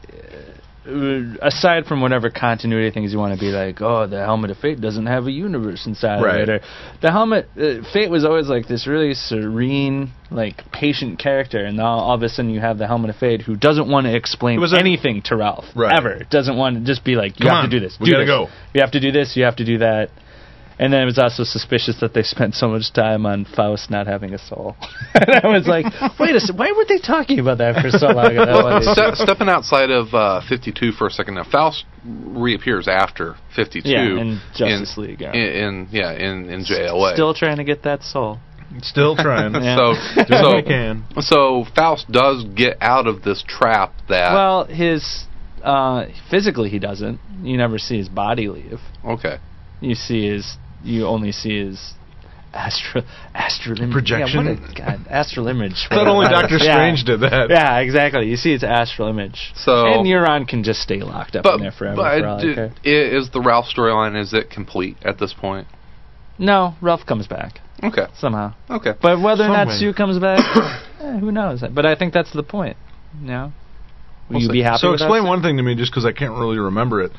uh, aside from whatever continuity things you want to be like, oh, the Helmet of Fate doesn't have a universe inside Right. of it, or the Helmet uh, Fate was always like this really serene, like patient character, and now all of a sudden you have the Helmet of Fate who doesn't want to explain It was a- anything to Ralph Right. ever. Doesn't want to just be like, you Come have on, to do this, we do gotta this. go. You have to do this, you have to do that. And then it was also suspicious that they spent so much time on Faust not having a soul. And I was like, wait a second, why were they talking about that for so long? Well, ste- stepping outside of uh, fifty-two for a second now, Faust reappears after fifty-two. Yeah, in Justice in, League. Yeah. In, in yeah, in, in J L A. Still trying to get that soul. Still trying. Yeah. So, Doing so, what he can. so Faust does get out of this trap that. Well, his uh, physically he doesn't. You never see his body leave. Okay. You see his. You only see his astral astral im- Projection? Yeah, what a, God, astral image. Not only Doctor Yeah. Strange did that. Yeah, exactly. You see its astral image. So- and Euron can just stay locked up But, in there forever. but for all I do- care. i- is the Ralph storyline, is it complete at this point? No, Ralph comes back Okay. somehow. Okay. But whether or not Some way. Sue comes back, eh, who knows? But I think that's the point. No. Will We'll you see. be happy So with that, explain Sue? one thing to me, just because I can't really remember it.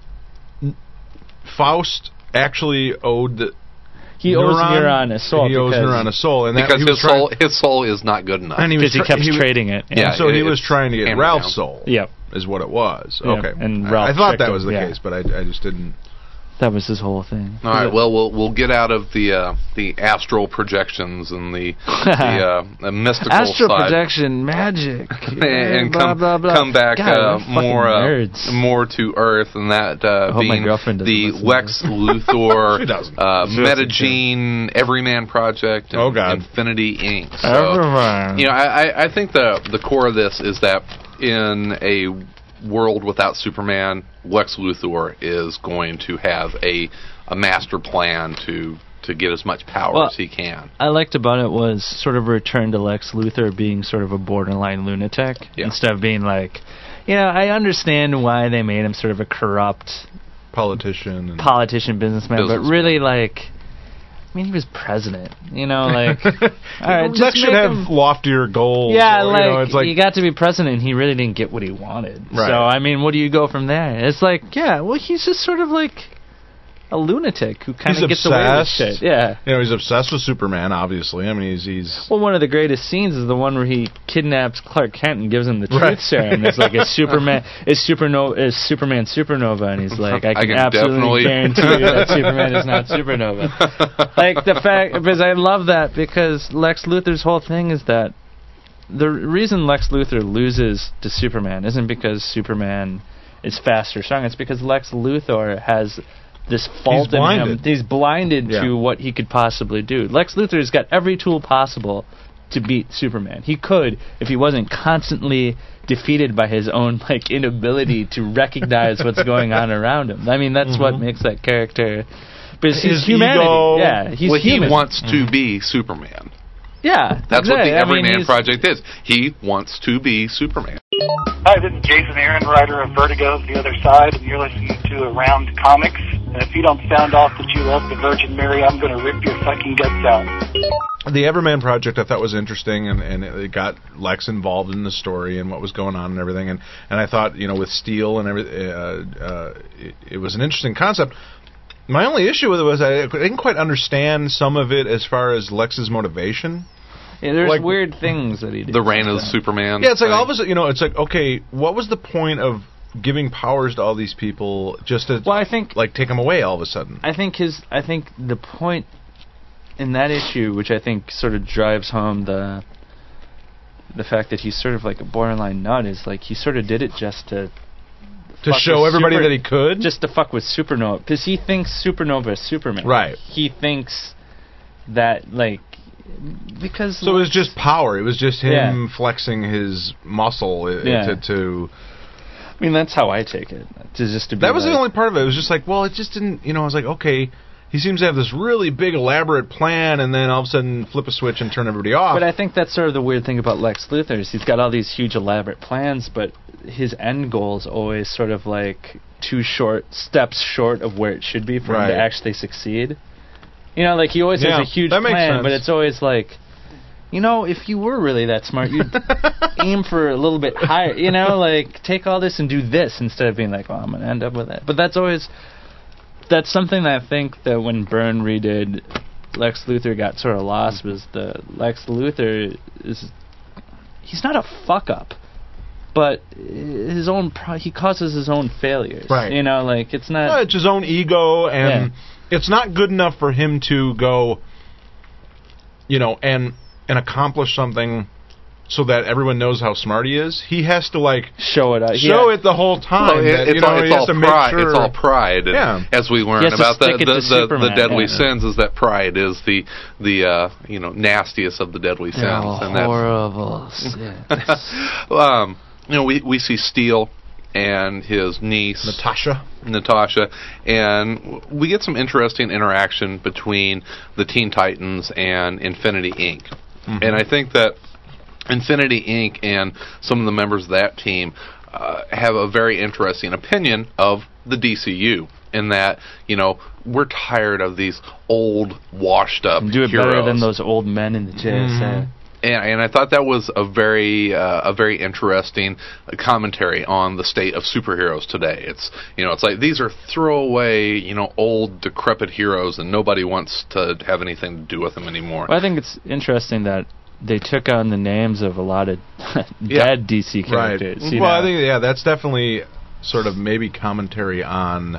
N- Faust actually owed the He owes Neuron a soul. He owes because, Neuron a soul, and that Because he was his trying- soul, his soul is not good enough. and he was Because he tra- kept he was- trading it. Yeah, so he it- was it's trying to get hammered Ralph's down. soul. Yep. Is what it was. Yeah, Okay. and I- Ralph I thought tricked that him, was the yeah. case, but I, I just didn't. That was his whole thing. All right. Well, we'll we'll get out of the uh, the astral projections and the the, uh, the mystical Astral side, projection, magic, and, and blah, come blah, blah. come back God, uh, we're fucking more uh, nerds. more to Earth, and that uh, I hope my being girlfriend doesn't the listen to Lex this. Luthor, She doesn't. uh, She doesn't, Metagene, Everyman Project, and Oh, God. Infinity Incorporated. So, Everyone. you know, I, I- I think the the core of this is that in a world without Superman, Lex Luthor is going to have a a master plan to to get as much power Well, as he can. I liked about it was sort of a return to Lex Luthor being sort of a borderline lunatic Yeah. instead of being like, you know, I understand why they made him sort of a corrupt Politician. And politician, businessman, Businessman. but really like, I mean, he was president, you know, like, all right, Lex just should make have him- loftier goals. Yeah, or, like, you know, it's like you got to be president, and he really didn't get what he wanted. Right. So, I mean, what do you go from there? It's like, yeah, well, he's just sort of like a lunatic who kind He's of gets away with obsessed. shit. Yeah. you know, he's obsessed with Superman. Obviously, I mean, he's he's. Well, one of the greatest scenes is the one where he kidnaps Clark Kent and gives him the truth Right. serum. It's like, is Superman is supernova is Superman supernova? And he's like, I can, can absolutely definitely- guarantee you that Superman is not supernova. Like the fact, because I love that because Lex Luthor's whole thing is that the reason Lex Luthor loses to Superman isn't because Superman is fast or strong. It's because Lex Luthor has this fault He's in him. blinded. He's blinded Yeah. to what he could possibly do. Lex Luthor's got every tool possible to beat Superman. He could if he wasn't constantly defeated by his own like inability to recognize what's going on around him. I mean, that's what makes that character. But it's his, His humanity. ego. Yeah, he's well, human. he wants to be Superman. Yeah, That's what exactly. the I mean, Everyman he's- Project is. He wants to be Superman. Hi, this is Jason Aaron, writer of Vertigo's The Other Side, and you're listening to Around Comics. And if you don't sound off that you love the Virgin Mary, I'm going to rip your fucking guts out. The Everman Project I thought was interesting, and, and it got Lex involved in the story and what was going on and everything. And, and I thought, you know, with Steel and everything, uh, uh, it, it was an interesting concept. My only issue with it was I didn't quite understand some of it as far as Lex's motivation. Yeah, there's like- weird things that he did. The reign of Superman. Yeah, it's like thing. all of a sudden, you know, it's like, okay, what was the point of giving powers to all these people just to, Well, I think like, take them away all of a sudden? I think his I think the point in that issue, which I think sort of drives home the the fact that he's sort of like a borderline nut, is like he sort of did it just to To fuck show with everybody super- that he could? just to fuck with Supernova, because he thinks Supernova is Superman. Right. He thinks that like because So it was just power. It was just him Yeah. flexing his muscle i- Yeah. to, to. I mean, that's how I take it. To just to be That was the like- only part of it. It was just like, well, it just didn't. You know, I was like, okay, he seems to have this really big, elaborate plan, and then all of a sudden flip a switch and turn everybody off. But I think that's sort of the weird thing about Lex Luthor is he's got all these huge elaborate plans, but his end goal is always sort of like two short steps short of where it should be for him Right. to actually succeed. You know, like he always Yeah, has a huge that makes plan, sense. but it's always like, you know, if you were really that smart, you'd aim for a little bit higher. You know, like, take all this and do this instead of being like, oh, I'm going to end up with it. But that's always, that's something that I think that when Byrne redid Lex Luthor got sort of lost, was the Lex Luthor is, he's not a fuck-up. But his own, pro- he causes his own failures. Right. You know, like, it's not... Well, it's his own ego, and yeah. it's not good enough for him to go, you know, and and accomplish something so that everyone knows how smart he is. He has to, like... Show it. Uh, show yeah. it the whole time. Well, it, that, it's you know, all, he it's has all to make pride. sure. It's all pride. And Yeah. as we learn He has to about the stick it the, to the, the Superman, deadly yeah. sins, is that pride is the the uh, you know nastiest of the deadly sins. Oh, and that's, horrible sins. um, you know, we we see Steel and his niece Natasha. Natasha, and we get some interesting interaction between the Teen Titans and Infinity Incorporated. Mm-hmm. And I think that Infinity Incorporated and some of the members of that team uh, have a very interesting opinion of the D C U, in that, you know, we're tired of these old, washed-up Do it heroes. better than those old men in the J S A. Mm-hmm. And, and I thought that was a very uh, a very interesting commentary on the state of superheroes today. It's you know it's like these are throwaway you know old decrepit heroes, and nobody wants to have anything to do with them anymore. Well, I think it's interesting that they took on the names of a lot of Yeah. dead D C characters. Right. You Well, know? I think, yeah, that's definitely sort of maybe commentary on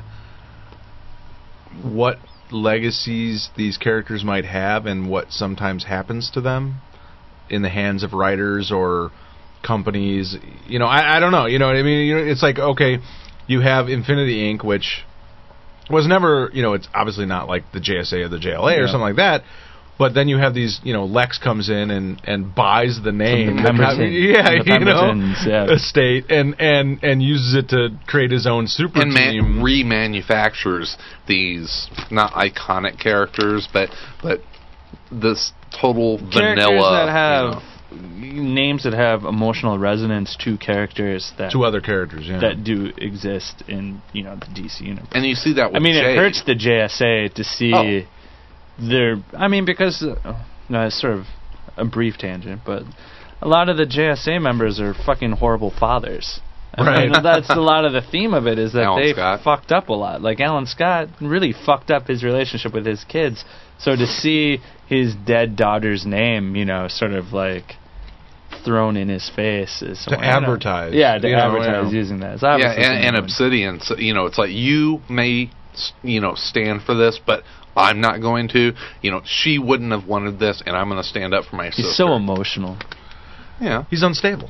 what legacies these characters might have and what sometimes happens to them in the hands of writers or companies. You know, I, I don't know. You know what I mean? You know, it's like, okay, you have Infinity Incorporated, which was never, you know, it's obviously not like the J S A or the J L A Yeah. or something like that. But then you have these, you know, Lex comes in and, and buys the name, the the Pemberton- co- yeah, the you know, Pembertons, yeah. estate, and, and, and uses it to create his own super and man- team. remanufactures these not iconic characters, but but this total characters vanilla that have names that have emotional resonance to characters that to other characters, yeah. that do exist in you know the D C universe. and you see that with I mean, Jade. it hurts the J S A to see Oh. their. I mean, because uh, no, it's sort of a brief tangent, but a lot of the J S A members are fucking horrible fathers. I Right. mean, that's a lot of the theme of it, is that Alan they Scott. fucked up a lot. Like Alan Scott really fucked up his relationship with his kids. So to see his dead daughter's name, you know, sort of like thrown in his face is To you know, advertise. yeah, to You know, advertise yeah. using that. It's yeah, obviously and, and something- Obsidian. So, you know, it's like you may, s- you know, stand for this, but I'm not going to. You know, she wouldn't have wanted this, and I'm going to stand up for my He's sister. so emotional. yeah. He's unstable.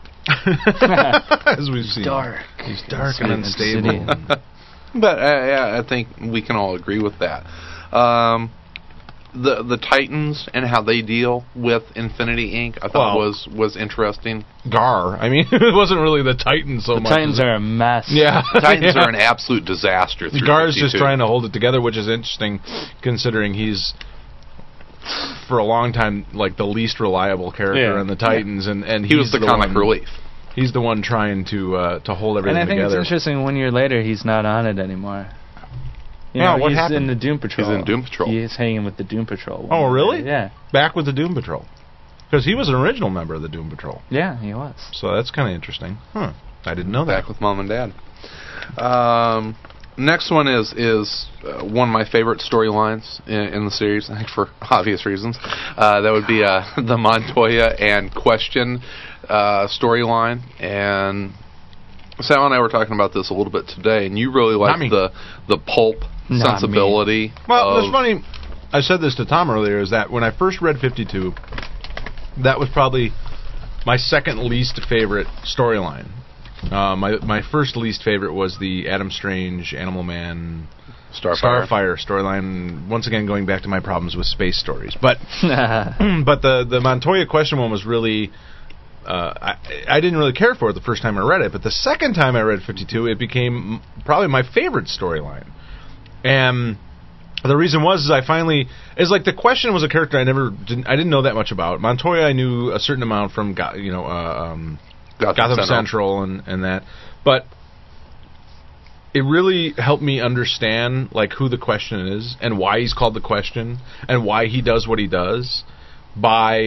As we've seen. Dark. He's dark and Obsidian. unstable. Obsidian. But uh, yeah, I think we can all agree with that. Um, the the Titans and how they deal with Infinity Incorporated, I thought Well- was was interesting. Gar. I mean, it wasn't really the Titans so The much. Titans are a mess. Yeah. The Titans Yeah. are an absolute disaster. through Gar's just fifty-two. trying to hold it together, which is interesting considering he's for a long time like the least reliable character Yeah. in the Titans, and and He was he's the, comic one, relief. He's the one trying to uh, to hold everything And I think together. it's interesting, one year later, he's not on it anymore. You Yeah, know, what he's happened? in the Doom Patrol. He's in Doom Patrol. He's hanging with the Doom Patrol. Oh, really? Yeah. Back with the Doom Patrol, because he was an original member of the Doom Patrol. Yeah, he was. So that's kind of interesting. Huh. I didn't know that. Back with Mom and Dad. Um, next one is is uh, one of my favorite storylines in, in the series, I think for obvious reasons. Uh, that would be uh, the Montoya and Question uh, storyline. And Sal and I were talking about this a little bit today, and you really Not like me. the the pulp Not sensibility. Well, of, it's funny. I said this to Tom earlier, is that when I first read fifty-two, that was probably my second least favorite storyline. Uh, my my first least favorite was the Adam Strange, Animal Man, Starfire. Starfire storyline. Once again, going back to my problems with space stories, but but the the Montoya Question one was really. Uh, I, I didn't really care for it the first time I read it, but the second time I read fifty-two, it became probably my favorite storyline. And the reason was is I finally is like the Question was a character I never didn't I didn't know that much about. Montoya I knew a certain amount from Go, you know uh, um, Gotham, Gotham Central. Central, and, and that, but it really helped me understand like who the Question is and why he's called the Question and why he does what he does by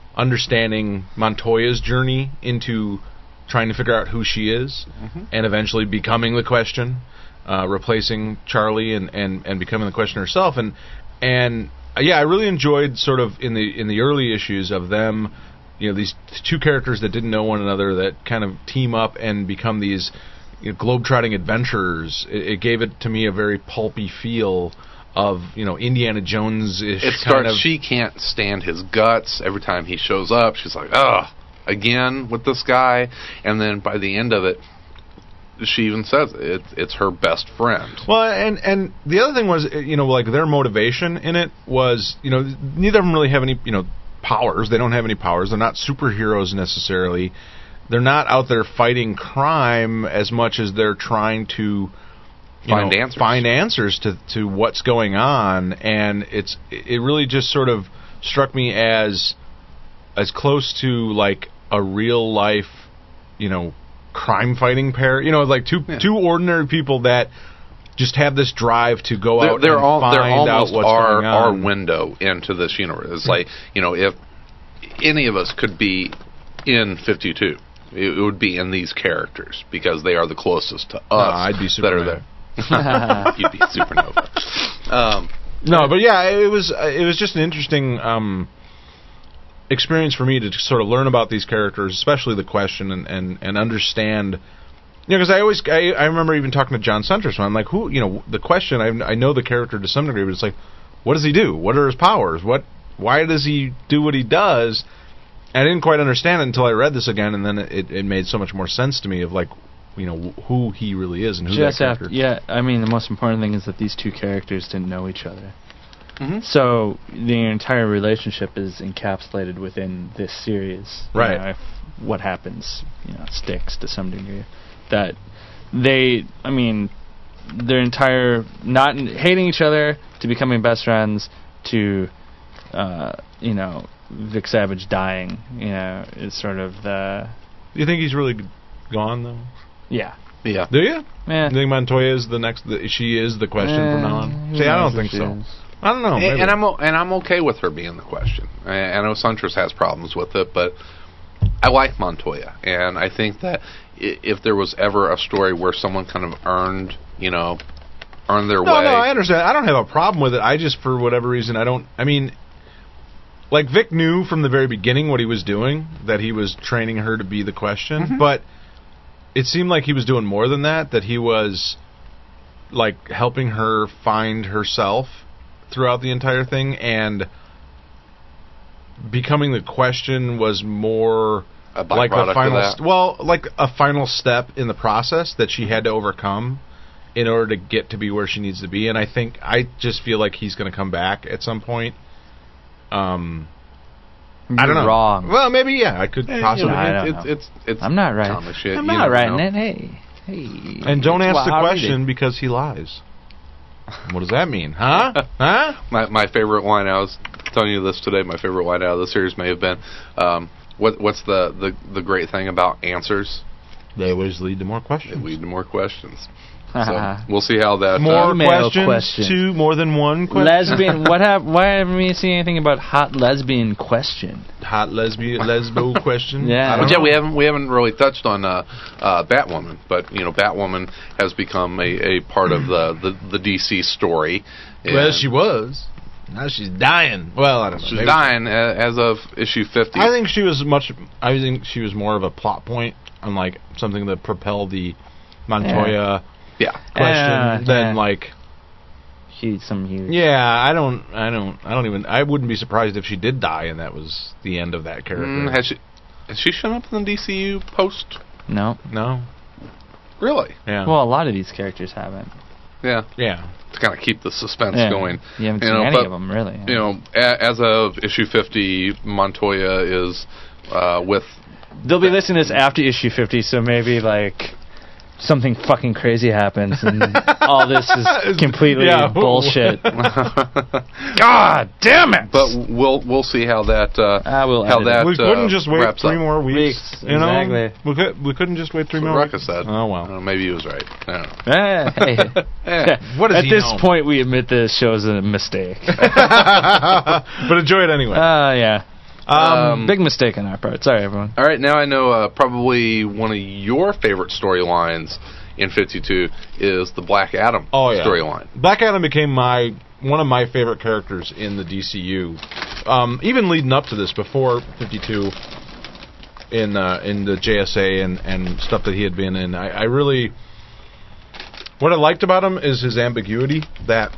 understanding Montoya's journey into trying to figure out who she is, Mm-hmm. and eventually becoming the Question, uh, replacing Charlie and, and, and becoming the Question herself. And and uh, yeah, I really enjoyed sort of in the in the early issues of them, you know, these two characters that didn't know one another that kind of team up and become these, you know, globe-trotting adventurers. It, it gave it to me a very pulpy feel of, you know, Indiana Jones-ish It kind starts. of. She can't stand his guts. Every time he shows up, she's like, "Ugh, again with this guy." And then by the end of it, she even says it, it's her best friend. Well, and and the other thing was, you know, like their motivation in it was, you know, neither of them really have any, you know, powers. They don't have any powers. They're not superheroes necessarily. They're not out there fighting crime as much as they're trying to you Find know, answers. find answers to, to what's going on. And it's it really just sort of struck me as as close to like a real life, you know, crime fighting pair. You know, like two Yeah. two ordinary people that just have this drive to go They're, out they're and all find they're almost out what's our going our on. window into this universe. It's like, you know, if any of us could be in fifty-two, it, it would be in these characters because they are the closest to us. No, I'd be that are Superman. there. You'd be Supernova. Um, No, but yeah, it was it was just an interesting um, experience for me to sort of learn about these characters, especially the Question, and, and, and understand. You know, because I always I, I remember even talking to John Suntress when I'm like, who you know the Question. I I know the character to some degree, but it's like, what does he do? What are his powers? What why does he do what he does? I didn't quite understand it until I read this again, and then it it made so much more sense to me of like, you know, who he really is and who Just that after, character. yeah, I mean, the most important thing is that these two characters didn't know each other. Mhm. So the entire relationship is encapsulated within this series. You Right. know, if what happens, you know, sticks to some degree. That they, I mean, their entire not hating each other to becoming best friends to, uh, you know, Vic Savage dying. You know, is sort of the You think he's really gone though? yeah. yeah. Do you? Yeah. You think Montoya is the next? The, she is the Question from now on. See, I don't think so. I don't know. And, maybe. and I'm o- and I'm okay with her being the Question. I, I know Suntress has problems with it, but I like Montoya, and I think that i- if there was ever a story where someone kind of earned, you know, earned their no, way. no, I understand. I don't have a problem with it. I just, for whatever reason, I don't. I mean, like Vic knew from the very beginning what he was doing, that he was training her to be the Question, Mm-hmm. but it seemed like he was doing more than that. That he was like helping her find herself throughout the entire thing, and becoming the Question was more A like byproduct a of final that. st- well, like a final step in the process that she had to overcome in order to get to be where she needs to be. And I think I just feel like he's going to come back at some point. Um, I don't You're know. wrong. Well, maybe yeah, I could Eh, you possibly. know, I don't it's, know. it's, it's, it's I'm not right. comic shit, I'm you not never right. know. And hey, hey. And don't ask Well, the I'll read question it. because he lies. What does that mean? Huh? Huh? My my favorite line, I was telling you this today, my favorite line out of the series may have been, um, what what's the, the, the great thing about answers? They always lead to more They questions. lead to more questions. So we'll see how that... More uh, Email questions question. to more than one question. Lesbian. What hap- Why haven't we seen anything about hot lesbian question? Hot lesbian lesbo question. Yeah. I don't But yeah, know. we haven't we haven't really touched on uh, uh, Batwoman, but you know, Batwoman has become a, a part of the, the, the D C story. Well, And she was. Now she's dying. Well, I don't know. she's Maybe- dying a- as of issue fifty. I think she was much. I think she was more of a plot point, unlike something that propelled the Montoya yeah. question Yeah, than yeah. like. Huge, some huge. Yeah, I don't. I don't. I don't even. I wouldn't be surprised if she did die, and that was the end of that character. Mm, has she has she shown up in the D C U post? No. no. Really? Yeah. Well, a lot of these characters haven't. Yeah. yeah. To kind of keep the suspense Yeah. going. You haven't You seen know, any but, of them, really. You know, a, as of issue fifty, Montoya is uh, with. They'll be listening to this after issue fifty, so maybe, like, something fucking crazy happens, and all this is completely Yeah. bullshit. God damn it! But we'll we'll see how that uh, I will how edit it. that We couldn't uh, just wait wraps three up. more weeks. Weeks, You know, exactly. we could. We couldn't just wait three That's more. what weeks. Rucka said. Oh well. Uh, maybe he was right. I don't know. Eh, hey. Eh. What does At he this know? point, we admit this show's a mistake. But enjoy it anyway. Ah, yeah. Um, Big mistake on our part. Sorry, everyone. All right, now I know uh, probably one of your favorite storylines in fifty-two is the Black Adam Oh, yeah. storyline. Black Adam became my one of my favorite characters in the D C U. Um, even leading up to this, before fifty-two, in uh, in the J S A and, and stuff that he had been in, I, I really... What I liked about him is his ambiguity, that...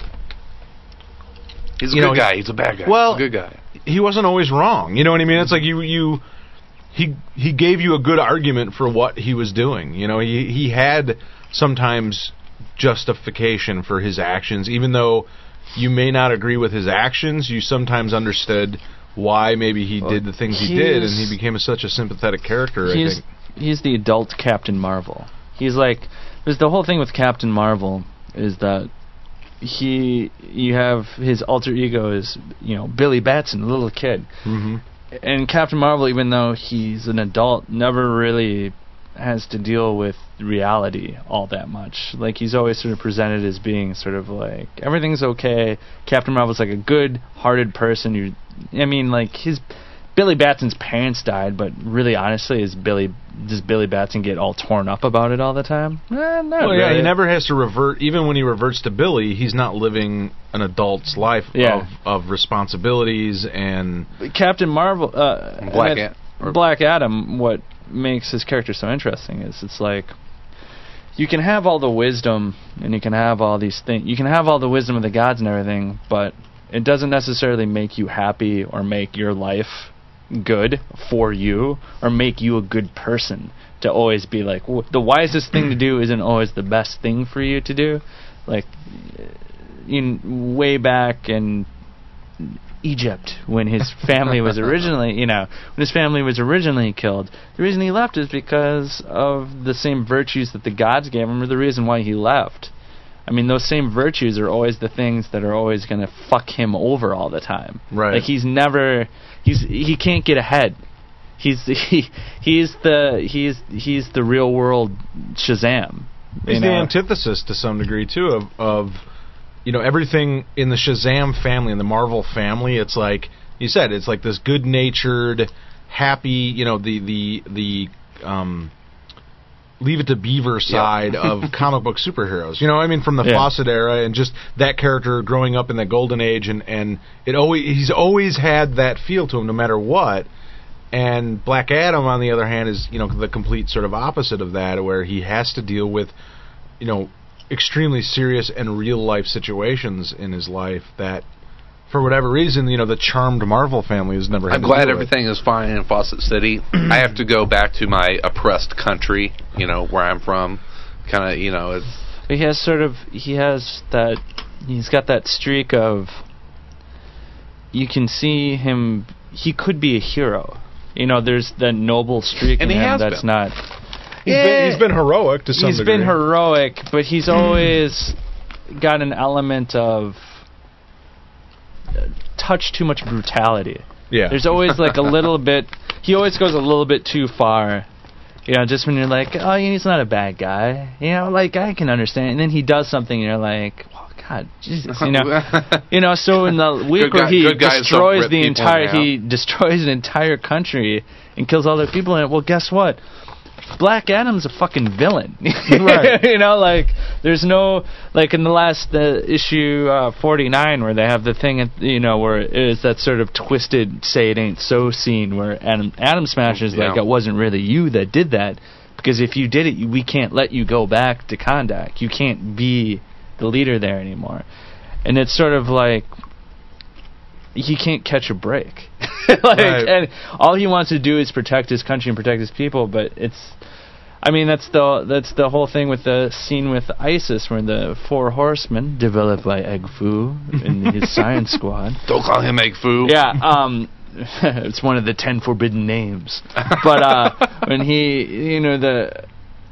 He's a You good know, guy. He's a bad guy. Well, He's a good guy. he wasn't always wrong. You know what I mean? It's like you... you he he gave you a good argument for what he was doing. You know, he he had sometimes justification for his actions, even though you may not agree with his actions. You sometimes understood why maybe he did the things he did, and he became a, such a sympathetic character. I He's think. he's the adult Captain Marvel. He's like, there's the whole thing with Captain Marvel is that he you have his alter ego is you know Billy Batson, a little kid. Mm-hmm. And Captain Marvel, even though he's an adult, never really has to deal with reality all that much. Like, he's always sort of presented as being sort of like, everything's okay. Captain Marvel's like a good-hearted person. You, I mean, like, his... Billy Batson's parents died, but really, honestly, is Billy does Billy Batson get all torn up about it all the time? Eh, not Well, yeah, really. he never has to revert. Even when he reverts to Billy, he's not living an adult's life Yeah. of, of responsibilities and... Captain Marvel, uh, Black and Ad- Black Adam. What makes his character so interesting is it's like you can have all the wisdom and you can have all these things. You can have all the wisdom of the gods and everything, but it doesn't necessarily make you happy or make your life good for you or make you a good person. To always be like, w- the wisest thing to do isn't always the best thing for you to do. Like, in way back in Egypt, when his family was originally, you know, when his family was originally killed, the reason he left is because of the same virtues that the gods gave him, or the reason why he left. I mean, those same virtues are always the things that are always going to fuck him over all the time. Right. Like, he's never, he's he can't get ahead. He's he he's the he's he's the real world Shazam. He's you the know? antithesis to some degree too of of you know everything in the Shazam family, in the Marvel family. It's like you said, it's like this good-natured, happy, you know, the the the um, Leave It to Beaver side Yeah. of comic book superheroes. You know, I mean, from the Yeah. Fawcett era and just that character growing up in the golden age, and and it always he's always had that feel to him, no matter what. And Black Adam, on the other hand, is, you know, the complete sort of opposite of that, where he has to deal with, you know, extremely serious and real-life situations in his life that, for whatever reason, you know, the charmed Marvel family has never had I'm to glad deal with. everything is fine in Fawcett City. I have to go back to my oppressed country, you know, where I'm from. Kind of, you know, it's... He has sort of he has that he's got that streak of you can see him he could be a hero. You know, there's that noble streak And in he him has that's been. not He's, Yeah. been, he's been heroic to some He's degree. been heroic, but he's always got an element of uh, touch too much brutality. Yeah. There's always like a little bit. He always goes a little bit too far. You know, just when you're like, oh, he's not a bad guy. You know, like I can understand. And then he does something, and you're like, oh God, Jesus. You know, you know. So in the week Good where guy- he good guys don't destroys rip the people entire, in he destroys an entire country and kills all the people in it. Well, guess what? Black Adam's a fucking villain. Right. You know, like, there's no, like in the last uh, issue uh, forty-nine where they have the thing, at, you know, where it is that sort of twisted say it ain't so scene where Adam, Adam Smasher's like, Yeah. it wasn't really you that did that, because if you did it, we can't let you go back to Kondak. You can't be the leader there anymore. And it's sort of like, he can't catch a break. like, Right. and all he wants to do is protect his country and protect his people, but it's, I mean, that's the that's the whole thing with the scene with ISIS, where the four horsemen, developed by Egg Fu in his science squad. Don't call him Egg Foo. Yeah, um, it's one of the ten forbidden names. But uh, when he, you know, the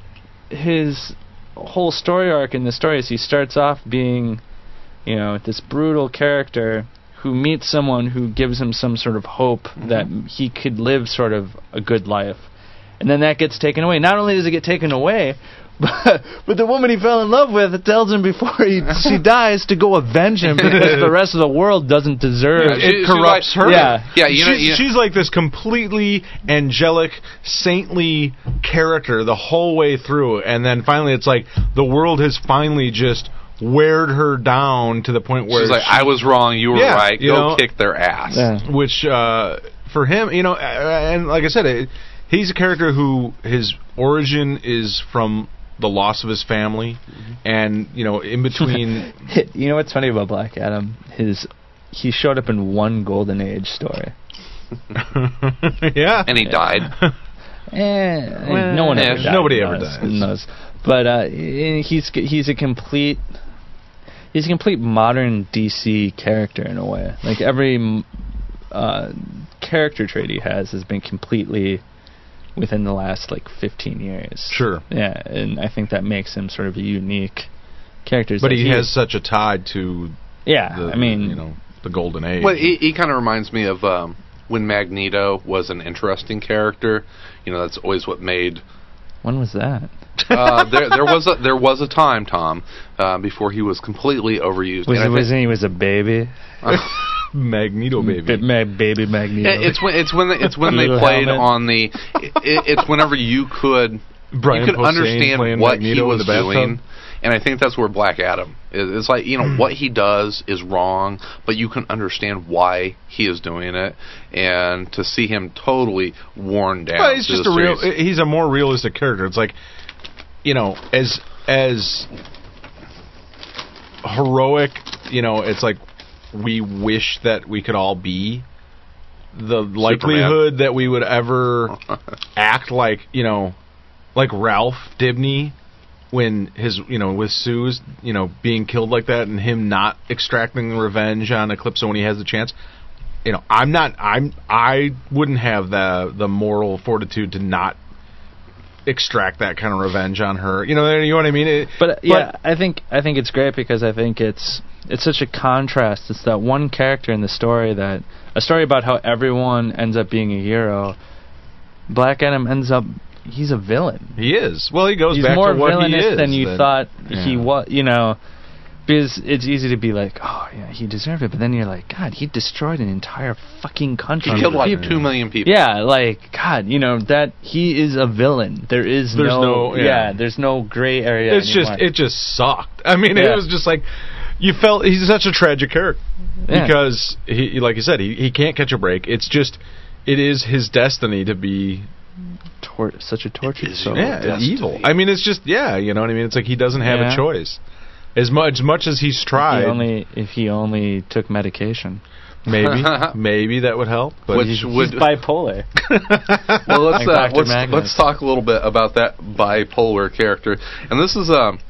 his whole story arc in the story is he starts off being, you know, this brutal character who meets someone who gives him some sort of hope Mm-hmm. that he could live sort of a good life. And then that gets taken away. Not only does it get taken away, But, but the woman he fell in love with tells him before he, she dies to go avenge him because the rest of the world doesn't deserve. Yeah, it she- corrupts she's her. like- Yeah. Yeah, you know, she's, you- she's like this completely angelic, saintly character the whole way through, and then finally it's like the world has finally just weared her down to the point where She's like, she- I was wrong, you were Yeah, right, you go know, kick their ass. Yeah. which uh, for him, you know, uh, and like I said, it, he's a character who his origin is from the loss of his family, and you know, in between. You know what's funny about Black Adam? His he showed up in one Golden Age story. Yeah, And he died. Eh, Well, no one yeah, ever died. nobody ever knows, dies. knows. But uh, eh, he's he's a complete he's a complete modern D C character in a way. Like every mm, uh, character trait he has has been completely within the last like fifteen years. Sure. Yeah, and I think that makes him sort of a unique character. But That he has such a tie to yeah. the, I mean, you know, the golden age. Well, he, he kind of reminds me of um, when Magneto was an interesting character. You know, that's always what made. when was that? Uh, there, there was a there was a time, Tom, uh, before he was completely overused. Was And I it think- was he was a baby? Magneto baby. Ba- ma- baby Magneto. Yeah, it's when it's when they, it's when they Little played helmet. on the. It, it's whenever you could Brian you could Posehn understand playing what Magneto he in was the bathtub. doing, and I think that's where Black Adam is. It's like, you know, what he does is wrong, but you can understand why he is doing it, and to see him totally worn down. Well, he's through just the a real. streets. He's a more realistic character. It's like, you know, as as heroic. You know, it's like we wish that we could all be. The likelihood that we would ever act like, you know, like Ralph Dibny when his, you know, with Sue's, you know, being killed like that and him not extracting revenge on Eclipso when he has the chance. You know, I'm not. I'm. I wouldn't have the the moral fortitude to not extract that kind of revenge on her. You know, you know what I mean? It, But uh, yeah, I think I think it's great because I think it's it's such a contrast. It's that one character in the story that a story about how everyone ends up being a hero. Black Adam ends up he's a villain. he is. Well, he goes He's back more to what he villainous is than you than- thought yeah. he was. You know, because it's easy to be like, oh yeah, he deserved it, but then you're like, God, he destroyed an entire fucking country. He killed like People- two million people. Yeah, like God, you know that he is a villain. There is There's no, no- yeah. there's no gray area. It's just anymore. it just sucked. I mean, Yeah. it was just like you felt he's such a tragic character Yeah. because he, like you said, he he can't catch a break. It's just it is his destiny to be Tor- such a tortured soul. yeah destiny. evil. I mean, it's just yeah, you know what I mean. It's like he doesn't have Yeah. a choice. As much as much as he's If tried, he only if he only took medication. maybe maybe that would help. But Which he's- would bipolar. well, let's Like uh, Doctor let's, Magnus. let's talk a little bit about that bipolar character, and this is um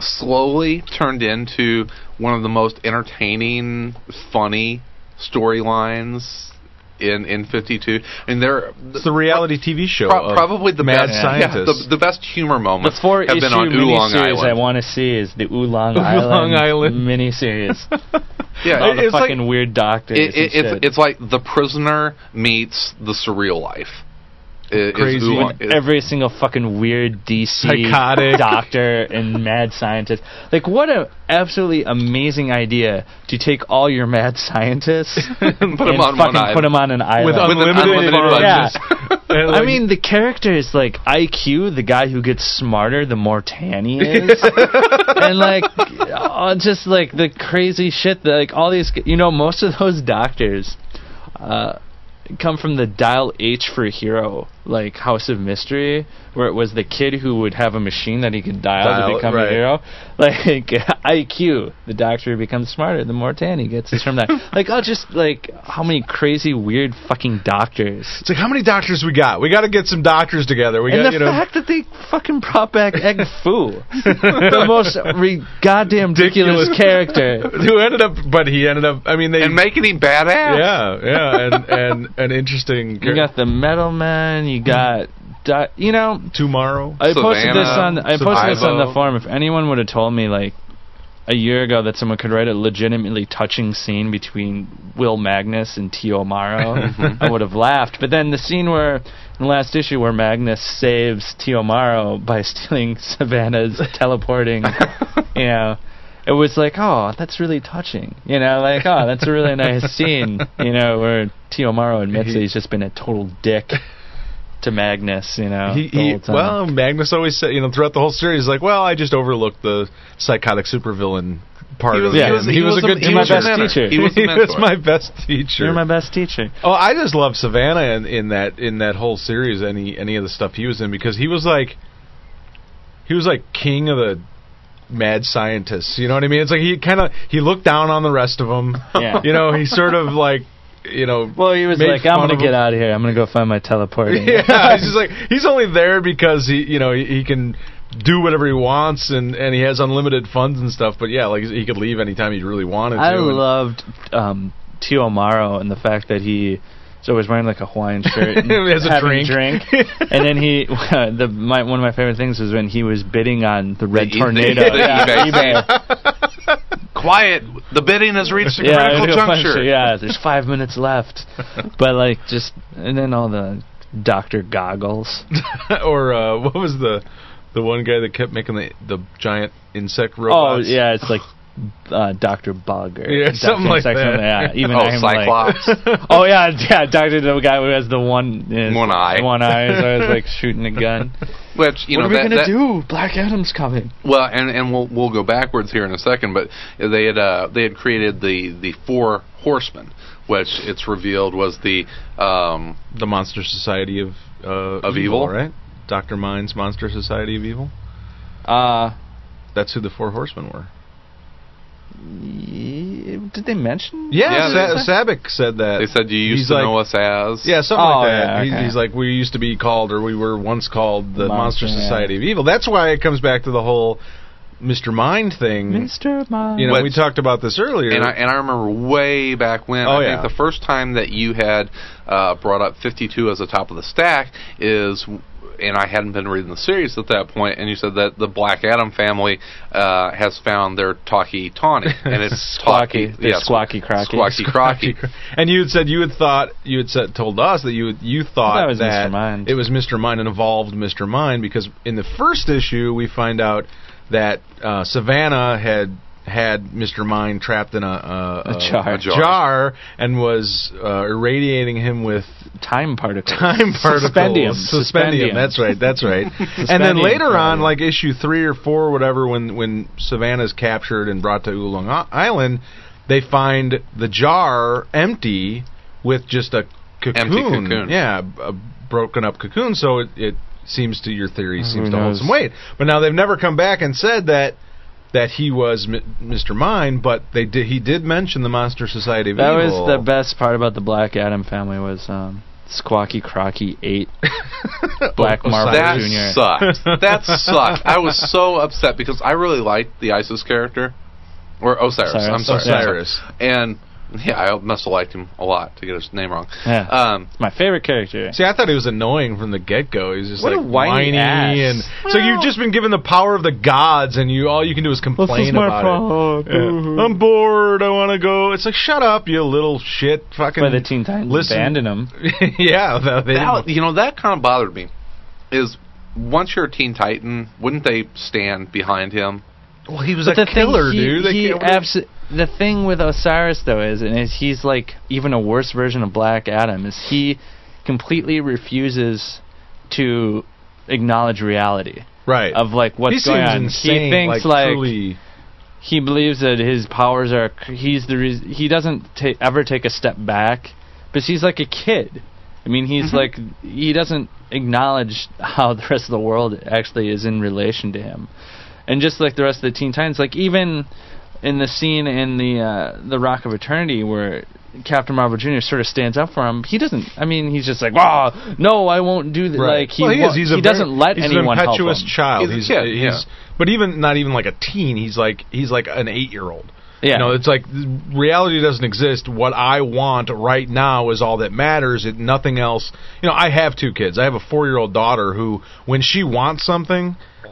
slowly turned into one of the most entertaining, funny storylines in in fifty-two. And there, it's the reality T V show. pro- of probably the mad best, scientists. yeah, the, the best humor The moments four have issue been on Oolong miniseries I Island. want to see is the Oolong, Oolong Island, Island. miniseries. yeah, All the It's like- fucking weird doctors. it, it, and it's shit. it's like The Prisoner meets The Surreal Life. It- it's Crazy. Oolong- it- every single fucking weird D C Psychotic. doctor and mad scientist. Like, what an absolutely amazing idea to take all your mad scientists Put and them on fucking one island. put them on an island. with With an unlimited, unlimited funds. budget. And, I like, mean, the character is like I Q, the guy who gets smarter the more tan he is, and like, uh, just like the crazy shit that like all these, you know, most of those doctors uh, come from the Dial H for Hero, like House of Mystery, where it was the kid who would have a machine that he could dial, Dial, to become right. a hero. Like I Q, the doctor becomes smarter the more tan he gets. It's from that. Like, oh, just like how many crazy, weird, fucking doctors. it's like how many doctors we got? We got to get some doctors together. We And got the you know. fact that they fucking brought back Egg Foo, the most re- goddamn ridiculous character. Who ended up, but he ended up. I mean, they and making him badass. yeah, yeah, and and an interesting. You got the Metal Man. You got, di- you know, tomorrow. I posted Savannah, this on. I posted this on the Survival. forum. If anyone would have told me like a year ago that someone could write a legitimately touching scene between Will Magnus and Tio Maro, I would have laughed. But then the scene where, in the last issue, where Magnus saves Tio Maro by stealing Savannah's teleporting, you know, it was like, oh, that's really touching. You know, like, oh, that's a really nice scene, you know, where Tio Maro admits that he's just been a total dick to Magnus, you know. He, the he, whole time. well, Magnus always said, you know, throughout the whole series, like, well, I just overlooked the psychotic supervillain part He was- of he him. was- he, he was, was a a- good he teacher. was my best teacher. He was the He was mentor. my best teacher. You're my best teacher. Oh, I just love Savannah in, in that in that whole series. Any any of the stuff he was in, because he was like he was like king of the mad scientists. You know what I mean? It's like he kind of he looked down on the rest of them. Yeah. You know, he sort of like you know. Well, he was made like, I'm fun going of to get him. out of here. I'm going to go find my teleporting. Yeah, he's just like he's only there because he you know he, he can do whatever he wants and and he has unlimited funds and stuff. But yeah, like he could leave anytime he really wanted to. I and- loved um, Tio Maro and the fact that he was always wearing like a Hawaiian shirt and He has a having drink. a drink. And then he, the my, one of my favorite things was when he was bidding on the Red The e- Tornado. the yeah, eBay. eBay. Quiet. The bidding has reached a Yeah, critical real fun juncture. shit. Yeah, there's five minutes left. But like just, and then all the Doctor Goggles. or uh, what was the the one guy that kept making the the giant insect Oh robots? yeah, it's like uh, Doctor Bug or Yeah, Doctor something like Insect, that. something, yeah, even Oh, I'm Cyclops. Like, oh yeah, yeah, Doctor the guy who has the one uh, One eye. one eye, so I was like shooting a gun. Which, you what know, are we that, gonna that, do? Black Adam's coming. Well, and and we'll we'll go backwards here in a second, but they had uh, they had created the the four horsemen, which it's revealed was the um, The Monster Society of uh, Of Evil? right? Doctor Mind's Monster Society of Evil. Uh, That's who the Four Horsemen were. y- did they mention? Yeah, Yeah, Sa- Sabic said that. they said you used He's to like- know us as Yeah, something Oh, like that. yeah, He- okay. He's like, we used to be called, or we were once called, the Monster, Monster, yeah. Society of Evil. That's why it comes back to the whole Mister Mind thing. Mister Mind. You know, Which- we talked about this earlier. And I, and I remember way back when, Oh, I yeah. think the first time that you had uh, brought up fifty-two as the top of the stack is, and I hadn't been reading the series at that point, and you said that the Black Adam family uh, has found their talkie tawny, and it's Squawky. talkie, They're Squawky Crocky. Squawky Crocky. And you had said you had thought you had said told us that you had, you thought That was that Mister Mind. it was Mister Mind, an evolved Mister Mind, because in the first issue we find out that uh, Savannah had had Mister Mind trapped in a, a, A jar. A jar. and was uh, irradiating him with Time particles. time particles. Suspendium. Suspendium. That's right. That's right. and then Suspendium later on, particles. like issue three or four, or whatever, when when Savannah's captured and brought to Oolong I- Island, they find the jar empty with just a cocoon. Empty cocoon. Yeah, a broken up cocoon. So it, it seems to your theory seems Who to hold knows? some weight. But now they've never come back and said that. That he was Mi- Mister Mind, but they did. He did mention the Monster Society of That Evil. was the best part about the Black Adam family was um, Squawky Crocky ate Black Marvel That Junior sucked. That sucked. I was so upset because I really liked the Isis character. Or Osiris. Osiris. I'm sorry. Osiris. And, yeah, I must have liked him a lot to get his name wrong. Yeah. Um, My favorite character. See, I thought he was annoying from the get-go. He's just What like a whiny ass. and so you've just been given the power of the gods, and you all you can do is complain about it. Yeah. I'm bored. I want to go. It's like, shut up, you little shit. Fucking. By the Teen Titans listen. abandoned him. yeah, that, they that, didn't- you know, that kind of bothered me. Is once you're a Teen Titan, wouldn't they stand behind him? well, he was But a the killer, thing, he, dude. They he can't- abso- the thing with Osiris though is, and is he's like even a worse version of Black Adam. Is he completely refuses to acknowledge reality right of like what's he going seems on. insane, he thinks like, like truly. he believes that his powers are. He's the. Re- he doesn't ta- ever take a step back, but he's like a kid. I mean, he's like he doesn't acknowledge how the rest of the world actually is in relation to him, and just like the rest of the Teen Titans, like even in the scene in the uh, the Rock of Eternity where Captain Marvel Junior sort of stands up for him, he doesn't. I mean, he's just like, "Oh, no, I won't do that." Right. Like he, well, he, wa- is. He's he a doesn't very, let he's anyone an help impetuous him. child. He's a He's, kid, he's yeah. but even not even like a teen. He's like he's like an eight-year-old. Yeah. You know, it's like reality doesn't exist. What I want right now is all that matters. It nothing else. You know, I have two kids. I have a four-year-old daughter who, when she wants something,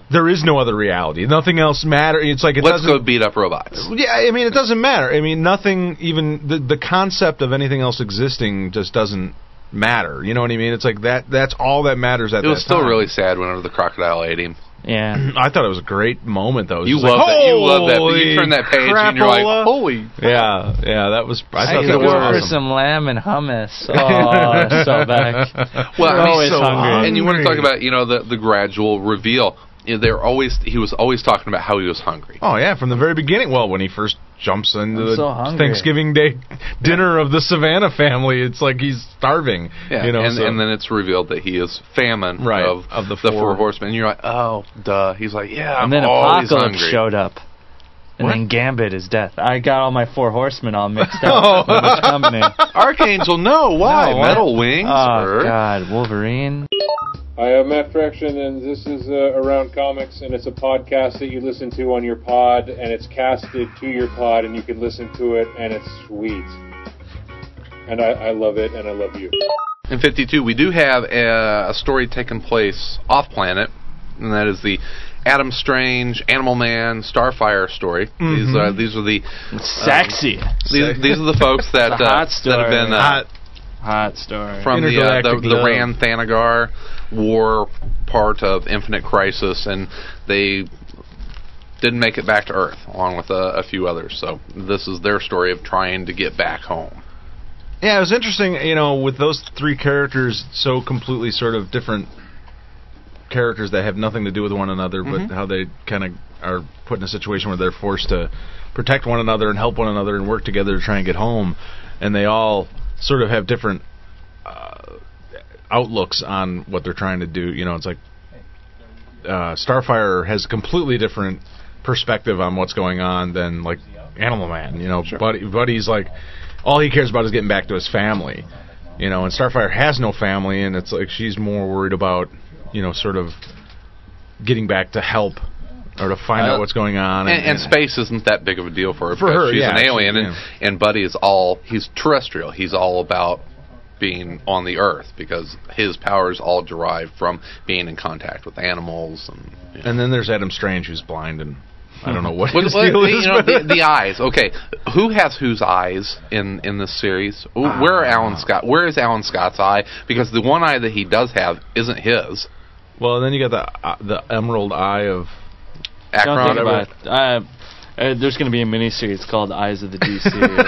there is no other reality. Nothing else matters. It's like it Let's doesn't. go beat up robots. Yeah, I mean, it doesn't matter. I mean, nothing. Even the the concept of anything else existing just doesn't matter. You know what I mean? It's like that. That's all that matters at It was that still time. really sad whenever the crocodile ate him. Yeah. I thought it was a great moment, though. It was You just like, love that. You love that. But "Holy you turn that page and you're like, crapola." holy. Yeah, yeah, that was. I I thought could that was work for awesome. some lamb and hummus. Oh, so back. Well, I mean, always so hungry. And you want to talk about, you know, the the gradual reveal. You know, they're always he was always talking about how he was hungry. Oh yeah, from the very beginning. Well, when he first jumps into I'm the so hungry. Thanksgiving Day dinner of the Savannah family, it's like he's starving. Yeah, you know, and, so- and then it's revealed that he is famine Right, of, of the four. four. horsemen. And you're like, oh, duh. He's like, yeah, I'm And then always Apocalypse hungry. showed up. And What? then Gambit is death. I got all my four horsemen all mixed up in this company. Archangel, no, why? No, what? Metal wings? Oh, or- God. Wolverine. Hi, I'm Matt Fraction, and this is uh, Around Comics, and it's a podcast that you listen to on your pod, and it's casted to your pod, and you can listen to it, and it's sweet. And I, I love it, and I love you. In fifty-two, we do have a, a story taking place off-planet, and that is the Adam Strange, Animal Man, Starfire story. Mm-hmm. These are these are the Sexy. these, these are the folks that It's a uh, hot that have been uh, Hot. Hot story. from the, uh, the Intergalactic the love. Rand Thanagar war part of Infinite Crisis, and they didn't make it back to Earth, along with a, a few others. So this is their story of trying to get back home. Yeah, it was interesting, you know, with those three characters, so completely sort of different characters that have nothing to do with one another, Mm-hmm. but how they kind of are put in a situation where they're forced to protect one another and help one another and work together to try and get home, and they all sort of have different uh, outlooks on what they're trying to do. You know, it's like uh, Starfire has a completely different perspective on what's going on than, like, Animal Man. You know, Buddy, Buddy's like, all he cares about is getting back to his family. You know, and Starfire has no family, and it's like she's more worried about, you know, sort of getting back to help or to find Uh, out what's going on. And, and space isn't that big of a deal for her. For because her, she's yeah, an alien, she- and, and Buddy is all he's terrestrial. He's all about being on the Earth because his powers all derived from being in contact with animals. And you know. And then there's Adam Strange, who's blind, and I don't know what Well, his well, deal you is. know, but- the, the eyes. Okay, who has whose eyes in in this series? Ooh, Where are Alan Scott? Where is Alan Scott's eye? Because the one eye that he does have isn't his. well, and then you got the uh, the emerald eye of Don't Akron. think about it. Uh, uh, there's going to be a miniseries called Eyes of the D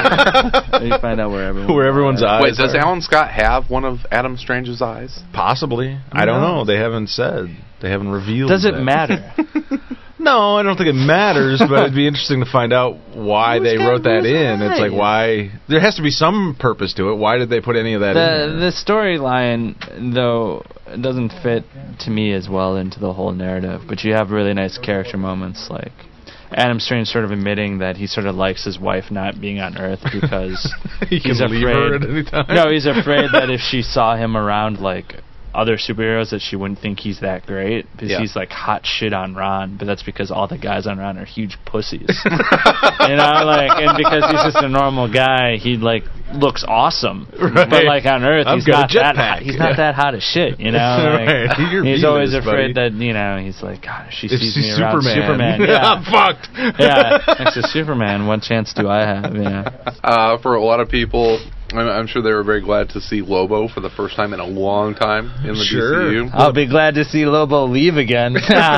C. You find out where everyone where everyone's eyes. Wait, does are. Alan Scott have one of Adam Strange's eyes? Possibly. I don't know. They haven't said. They haven't revealed. Does it that. matter? No, I don't think it matters, but it'd be interesting to find out why Who's they got wrote that whose in. It's like, eyes? why... There has to be some purpose to it. Why did they put any of that in The there? the storyline, though, doesn't fit to me as well into the whole narrative. But you have really nice character moments, like Adam Strange sort of admitting that he sort of likes his wife not being on Earth because He can he's leave afraid. her at any time. No, he's afraid that if she saw him around like other superheroes, that she wouldn't think he's that great because Yeah. he's like hot shit on Ron. But that's because all the guys on Ron are huge pussies. You know, like, and because he's just a normal guy, he like looks awesome. Right. But like on Earth, I've he's got a not that jetpack. hot. He's not Yeah. that hot as shit. You know, like, Right. You're he's Venus, always afraid buddy. that you know he's like, God, if she If sees she's me around Superman, Superman, yeah. I'm fucked. Yeah, next to Superman, what chance do I have? Yeah. Uh, for a lot of people, I'm, I'm sure they were very glad to see Lobo for the first time in a long time in the Sure. D C U. I'll be glad to see Lobo leave again.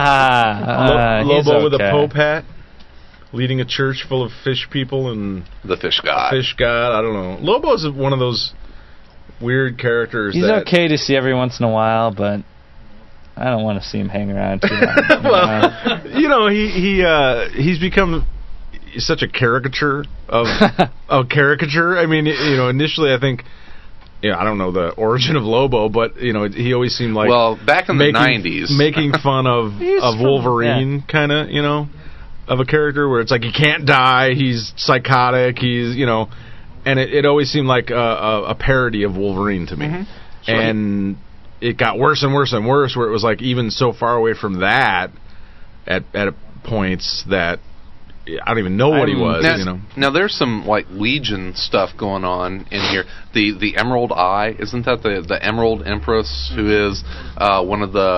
uh, Lo- he's Lobo with a okay. Pope hat, leading a church full of fish people and The fish god. fish god. I don't know. Lobo's one of those weird characters He's that... okay to see every once in a while, but I don't want to see him hang around too long. you know? well, you know, he he uh, he's become such a caricature of of caricature. I mean, you know, initially I think, yeah, I don't know the origin of Lobo, but you know, he always seemed like well, back in the making, nineties. making fun of He's of from- Wolverine, kind of, you know, of a character where it's like he can't die, he's psychotic, he's, you know, and it, it always seemed like a, a, a parody of Wolverine to me, Mm-hmm. and it got worse and worse and worse, where it was like even so far away from that at at points that I don't even know what he I'm- was, now, you know. now there's some like Legion stuff going on in here. The the Emerald Eye, isn't that the the Emerald Empress who is uh, one of the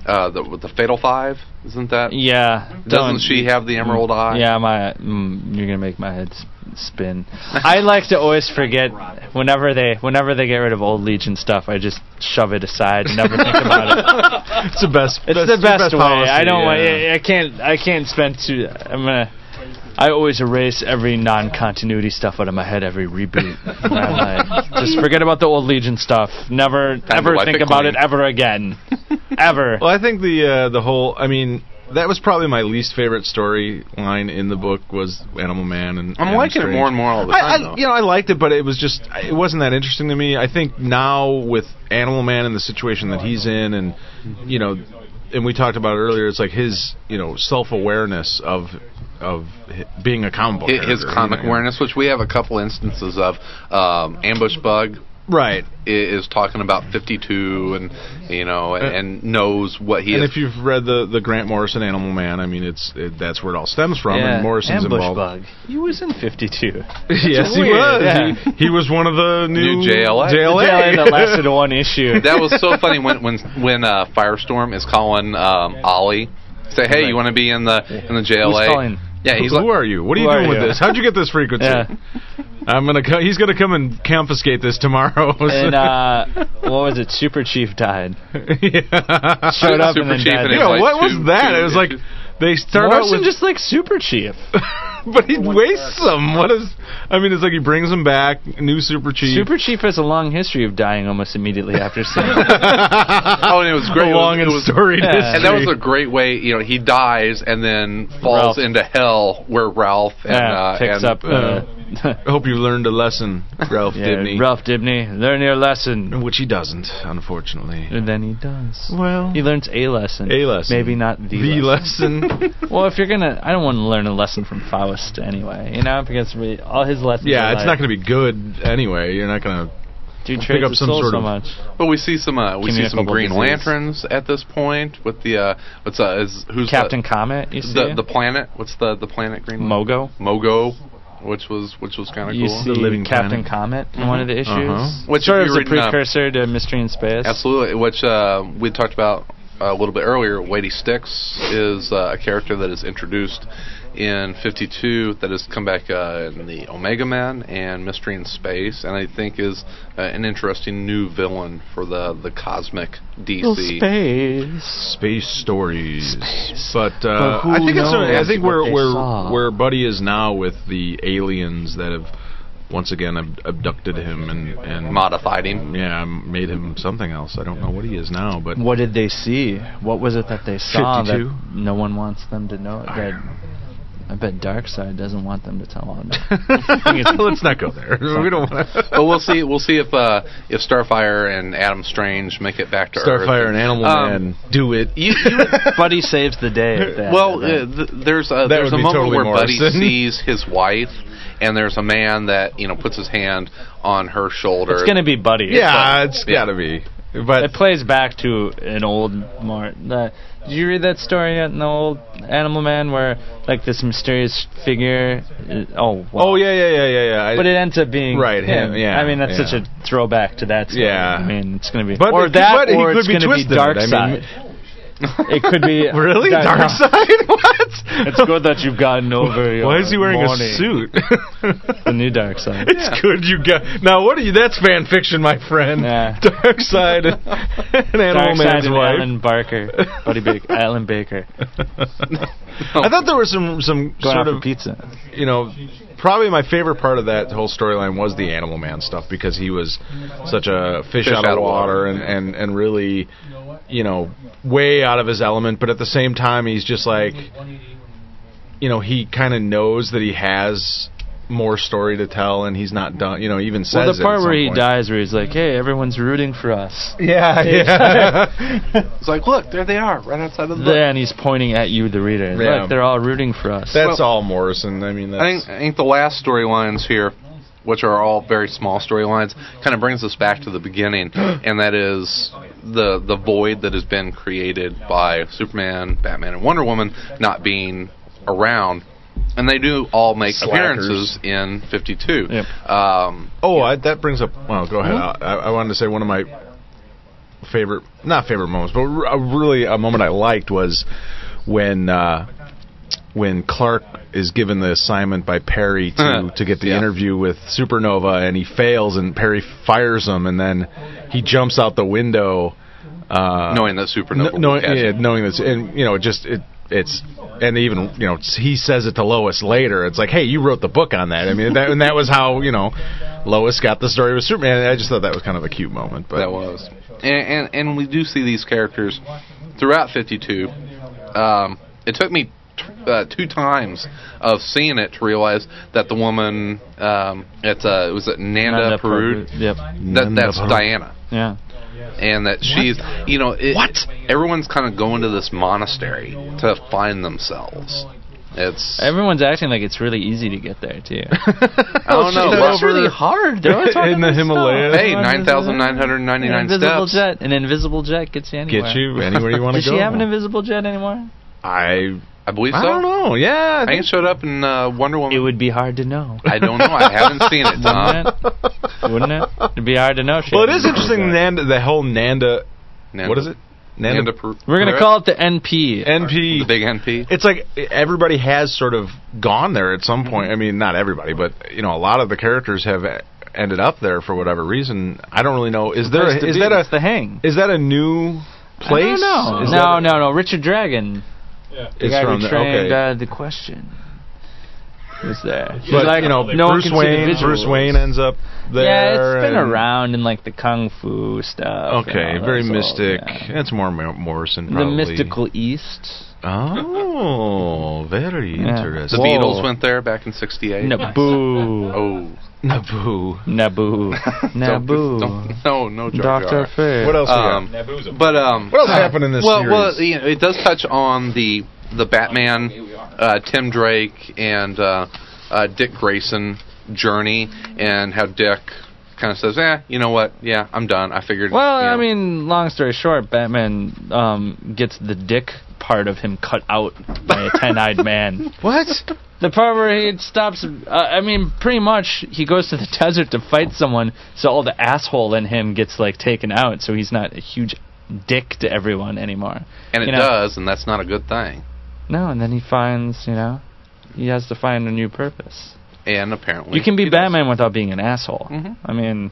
uh, the with the Fatal Five, isn't that? Yeah. Doesn't don't- she have the Emerald Eye? Yeah, my mm, you're gonna make my head s- spin. I like to always forget whenever they whenever they get rid of old Legion stuff. I just shove it aside and never think about it. It's the best. It's best, the best, best way. policy, I don't. want yeah. I, I can't. I can't spend too. I'm gonna. I always erase every non-continuity stuff out of my head every reboot. I'm like, just forget about the old Legion stuff. Never, to ever wipe think it about clean. it ever again. Ever. Well, I think the uh, the whole. I mean, that was probably my least favorite storyline in the book was Animal Man and. I'm Adam liking it Strange. more and more all the I, time. I, though. you know, I liked it, but it was just it wasn't that interesting to me. I think now with Animal Man and the situation that he's in, and you know, and we talked about it earlier, it's like his you know self awareness of of hi- being a comic book His, his character, comic you know. awareness, which we have a couple instances of. Um, Ambush Bug right? i- is talking about fifty-two, and you know, and, Uh, and knows what he And is. if you've read the the Grant Morrison Animal Man, I mean, it's it, that's where it all stems from. Yeah, and Morrison's Ambush involved. Bug. He was in fifty-two. Yes, he weird, was. yeah. He, he was one of the new, New J L A. J L A. The J L A that lasted one issue. That was so funny when when when uh, Firestorm is calling um, Ollie, say, "Hey, you want to be in the in the J L A?" Who's calling? Yeah, he's Who like, are you? What are Who you are doing with you? this? How'd you get this frequency? Yeah. I'm gonna. Co- he's gonna come and confiscate this tomorrow. And uh, what was it? Super Chief died. yeah. Showed up Super and then Chief died. and You it's know like what was two- that? two It was like issues. they start out Morrison with, just like Super Chief. but he wastes them. What is? I mean, it's like he brings them back. New Super Chief. Super Chief has a long history of dying almost immediately after seeing it. Oh, and it was great. A It was- long it and was- storied Yeah. history. And that was a great way, you know, he dies and then falls Ralph. into hell where Ralph and, Yeah, uh, picks and, up. Uh, I hope you learned a lesson, Ralph yeah, Dibney. Ralph Dibney, learn your lesson. Which he doesn't, unfortunately. And then he does. Well, He learns a lesson. a lesson. Maybe not the, the lesson. lesson. Well, if you're gonna, I don't want to learn a lesson from Faust anyway. You know, because we, all his lessons. yeah, are it's like, not going to be good anyway. You're not going to. Dude pick trades up his some soul sort so of- much. But we see some uh, we see some Communicable Green disease. Lanterns at this point with the uh, what's uh is who's Captain the, Comet, you see? the the planet? What's the the planet Green Lantern? Mogo. Mogo, which was which was kind of You cool. see The living Captain planet. Comet in one of the issues. Uh-huh. Which sort if of you're is a reading, uh, precursor to Mystery in Space. Absolutely, which uh, we talked about a little bit earlier. Lady Styx is uh, a character that is introduced in fifty-two that has come back uh, in the Omega Men and Mystery in Space, and I think is uh, an interesting new villain for the the cosmic D C. Space. Space stories, but, But uh, who I think it's. I knows think what where they where saw? where Buddy is now with the aliens that have once again ab- abducted him and and Modified him. yeah, made him something else. I don't know what he is now, but What did they see? What was it that they saw fifty-two? that no one wants them to know? That I bet Darkseid doesn't want them to tell them. let's not go there. We don't want to. But we'll see. We'll see if uh, if Starfire and Adam Strange make it back to Earth. Starfire and Animal Um, Man do it. You, you, Buddy saves the day. At that well, uh, event. th- there's a, That there's would a be moment totally where Buddy Morrison. sees his wife, and there's a man that you know puts his hand on her shoulder. It's gonna be Buddy. Yeah, it's Yeah. got to be. But It plays back to an old more. The, did you read that story yet in the old Animal Man where like this mysterious figure? Is, oh, wow. oh yeah, yeah, yeah, yeah, yeah. I- But it ends up being Right, him. him, yeah, I mean, that's yeah. such a throwback to that story. Yeah. I mean, it's gonna be But or it- that, but he or could it's be gonna be twisted. Dark I mean- Side. It could be really Dark- Dark Side. What? It's good that you've gotten over your. Why is he wearing mourning. a suit? The new Dark Side. It's good you got. Now what are you? That's fan fiction, my friend. Yeah. Dark Side and Animal Dark Man's Side and wife. Alan Barker, Buddy Baker, Alan Baker, I thought there was some some going sort out for of pizza. you know. Probably my favorite part of that whole storyline was the Animal Man stuff because he was such a fish, Fish out, of water, and, and, and really, you know, way out of his element. But at the same time, he's just like, you know, he kind of knows that he has more story to tell, and he's not done. You know, he even says Well, it the at part some where he point. dies, where he's like, "Hey, everyone's rooting for us." Yeah, yeah. It's like, look, there they are, right outside of the book. Then he's pointing at you, the reader. Yeah. Look, they're all rooting for us. That's Well, all Morrison. I mean, that's, I think I think the last storylines here, which are all very small storylines, kind of brings us back to the beginning, and that is the the void that has been created by Superman, Batman, and Wonder Woman not being around. And they do all make Slackers. appearances in fifty-two. Yep. Um, Oh, I, that brings up. Well, go ahead. I, I wanted to say one of my favorite, not favorite moments, but r- really a moment I liked was when uh, when Clark is given the assignment by Perry to, to get the Yeah. interview with Supernova, and he fails, and Perry fires him, and then he jumps out the window. Uh, knowing that Supernova kn- knowing, will catch yeah, him. knowing this, and you know, it just it it's, and even you know, he says it to Lois later. It's like, hey, you wrote the book on that. I mean, that, and that was how you know Lois got the story with Superman. I just thought that was kind of a cute moment. But That was, and, and and we do see these characters throughout fifty-two. Um, it took me t- uh, two times of seeing it to realize that the woman, um, it's uh, was it Nanda, Nanda Perud? Perud, Yep. That Nanda that's Perud. Diana. Yeah. And that she's, you know, it, What? everyone's kind of going to this monastery to find themselves. It's Everyone's acting like it's really easy to get there too. I don't know. She's Well, It's really hard. They're always talking in the about Himalayas. stuff. Hey, nine thousand nine hundred ninety-nine An invisible steps. jet. An invisible jet gets you anywhere. Get you anywhere you want to Does go. she have an invisible jet anymore? I I believe so. I don't know. Yeah, I I think ain't showed up in uh, Wonder Woman. It would be hard to know. I don't know. I haven't seen it, Tom. Wouldn't it? Wouldn't it? It'd be hard to know. Well, it is interesting. Nanda, the whole Nanda. Nanda. What is it? Nanda Per- We're gonna Perut? call it the N P. N P. the big N P. It's like everybody has sort of gone there at some point. I mean, not everybody, but you know, a lot of the characters have ended up there for whatever reason. I don't really know. Is there? Place to Is be. that a? It's the hang? Is that a new place? I don't know. Is No, that- no, no. Richard Dragon. Yeah. The It's guy from who the- trained okay. uh, the question. Was there? He's But like, you know, no one Bruce can see the Wayne. visuals. Bruce Wayne ends up there. Yeah, it's been and- around in like the kung fu stuff. Okay, and all very those old- mystic. yeah. That's more Mo- Morrison. The Probably. mystical East. Oh, very Yeah. interesting. The Whoa. Beatles went there back in sixty-eight. Naboo. Oh. Naboo. Naboo. Naboo. Don't, don't, no, no Jar Doctor Jar. Fate. What else? we Um, got? but um, What else happened in this well, series? well, you know, it does touch on the the Batman, uh, Tim Drake, and uh, uh, Dick Grayson journey, and how Dick kind of says, "Eh, you know what? Yeah, I'm done. I figured." Well, you know, I mean, long story short, Batman um, gets the dick part of him cut out by a ten-eyed man. What? The part where he stops, uh, I mean, pretty much he goes to the desert to fight someone, so all the asshole in him gets, like, taken out, so he's not a huge dick to everyone anymore. and it you know? does, and that's not a good thing. No, and then he finds, you know, he has to find a new purpose. And apparently, You can be he does. Batman without being an asshole. Mhm. I mean,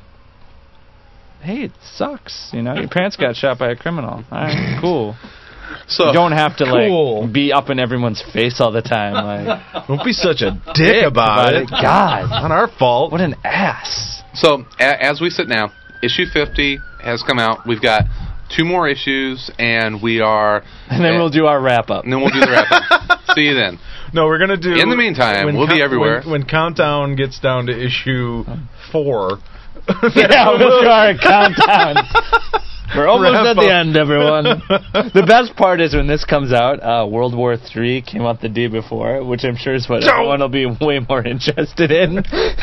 hey, it sucks, you know? Your parents got shot by a criminal. All right, cool. So You don't have to, Cool. like, be up in everyone's face all the time. Like, Don't be such a dick about, it. God, Not our fault. what an ass. So, a- as we sit now, issue fifty has come out. We've got two more issues, and we are. And then eh, we'll do our wrap-up. And then we'll do the wrap up. See you then. No, we're gonna do. In the meantime, when we'll be everywhere. When, when Countdown gets down to issue four. Yeah, we'll do our countdown. We're almost Wrap at the up. end, everyone. The best part is when this comes out, uh, World War Three came out the day before, which I'm sure is what everyone will be way more interested in.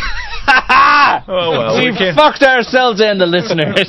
Oh well, we we can't. fucked ourselves and the listeners.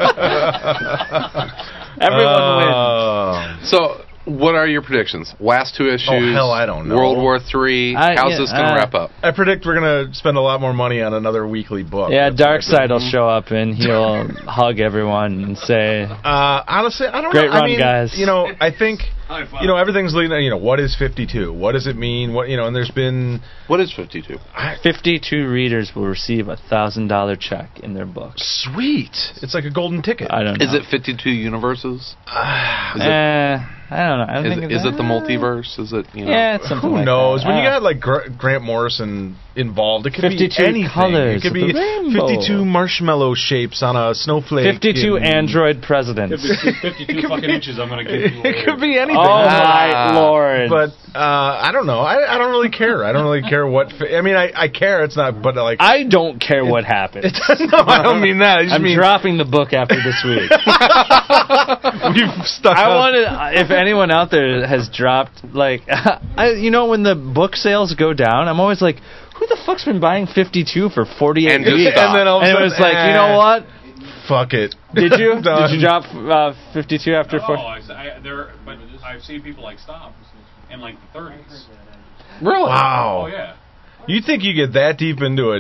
Everyone wins. Uh, So, what are your predictions? Last two issues. Oh, hell, I don't know. World War Three. I- How's yeah, this going to uh, wrap up? I predict we're gonna spend a lot more money on another weekly book. Yeah, That's what I Darkseid will predict. show up and he'll hug everyone and say, Uh, honestly, I don't Great know. I run, mean, guys. You know, I think you know everything's leading. You know, what is fifty-two? What does it mean? What you know? And there's been What is fifty-two? fifty-two readers will receive a one thousand dollars check in their books. sweet. It's like a golden ticket. I don't know. Is it fifty-two universes? Ah, Is it, Eh, I don't know. I don't is, think it, it's is it the multiverse? Is it, you know? Yeah, it's something who like knows? that. When you Uh, got like Gra- Grant Morrison involved, it could fifty-two be anything. colors it could of be the rainbow. fifty-two marshmallow shapes on a snowflake. fifty-two and- android presidents. fifty-two fucking inches I'm going to give you. It could be anything. Oh Ah. my lord! But uh, I don't know. I, I don't really care. I don't really care what. Fi- I mean, I, I care. It's not, but like I don't care what happens. no, I don't mean that. I just I'm mean dropping the book after this week. we've stuck. I up- wanted, if anyone out there has dropped, like, I, you know, when the book sales go down, I'm always like, who the fuck's been buying fifty-two for forty-eight And just weeks? stop. And then all of a And it sudden, was like, you eh, know what? Fuck it. Did you? Done. Did you drop uh, fifty-two after No, four? I, I, there, but I've seen people like stop in like the thirties. Really? Wow. Oh yeah. You think you get that deep into it?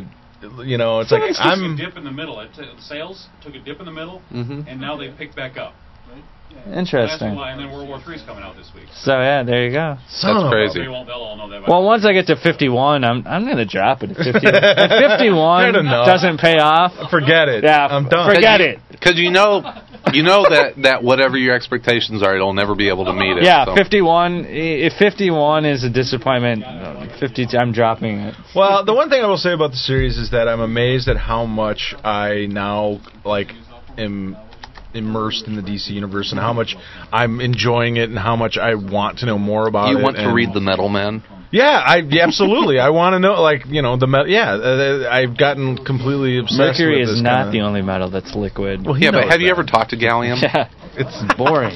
you know, it's It like took I'm. a dip in the middle. It t- sales took a dip in the middle, Mhm. and now they picked back up. Interesting. That's why, and then World War Three's coming out this week. So yeah, there you go. Son That's of a- crazy. They won't. They'll all know that. by Well, then. once I get to fifty-one, I'm I'm gonna drop it at fifty. If fifty-one Good enough. doesn't pay off, Forget it. yeah, I'm done. forget it. Because you know, you know that, that whatever your expectations are, it'll never be able to meet it. Yeah, so. fifty-one. If fifty-one is a disappointment, fifty-two, I'm dropping it. Well, the one thing I will say about the series is that I'm amazed at how much I now like am immersed in the D C universe and how much I'm enjoying it and how much I want to know more about You it. want to and- read the Metal Men? Yeah, I yeah, absolutely. I want to know, like, you know, the metal. Yeah, uh, I've gotten completely obsessed. Mercury with is this not kinda- the only metal that's liquid. Well, he Yeah, but knows have you that. ever talked to Gallium? Yeah, It's boring.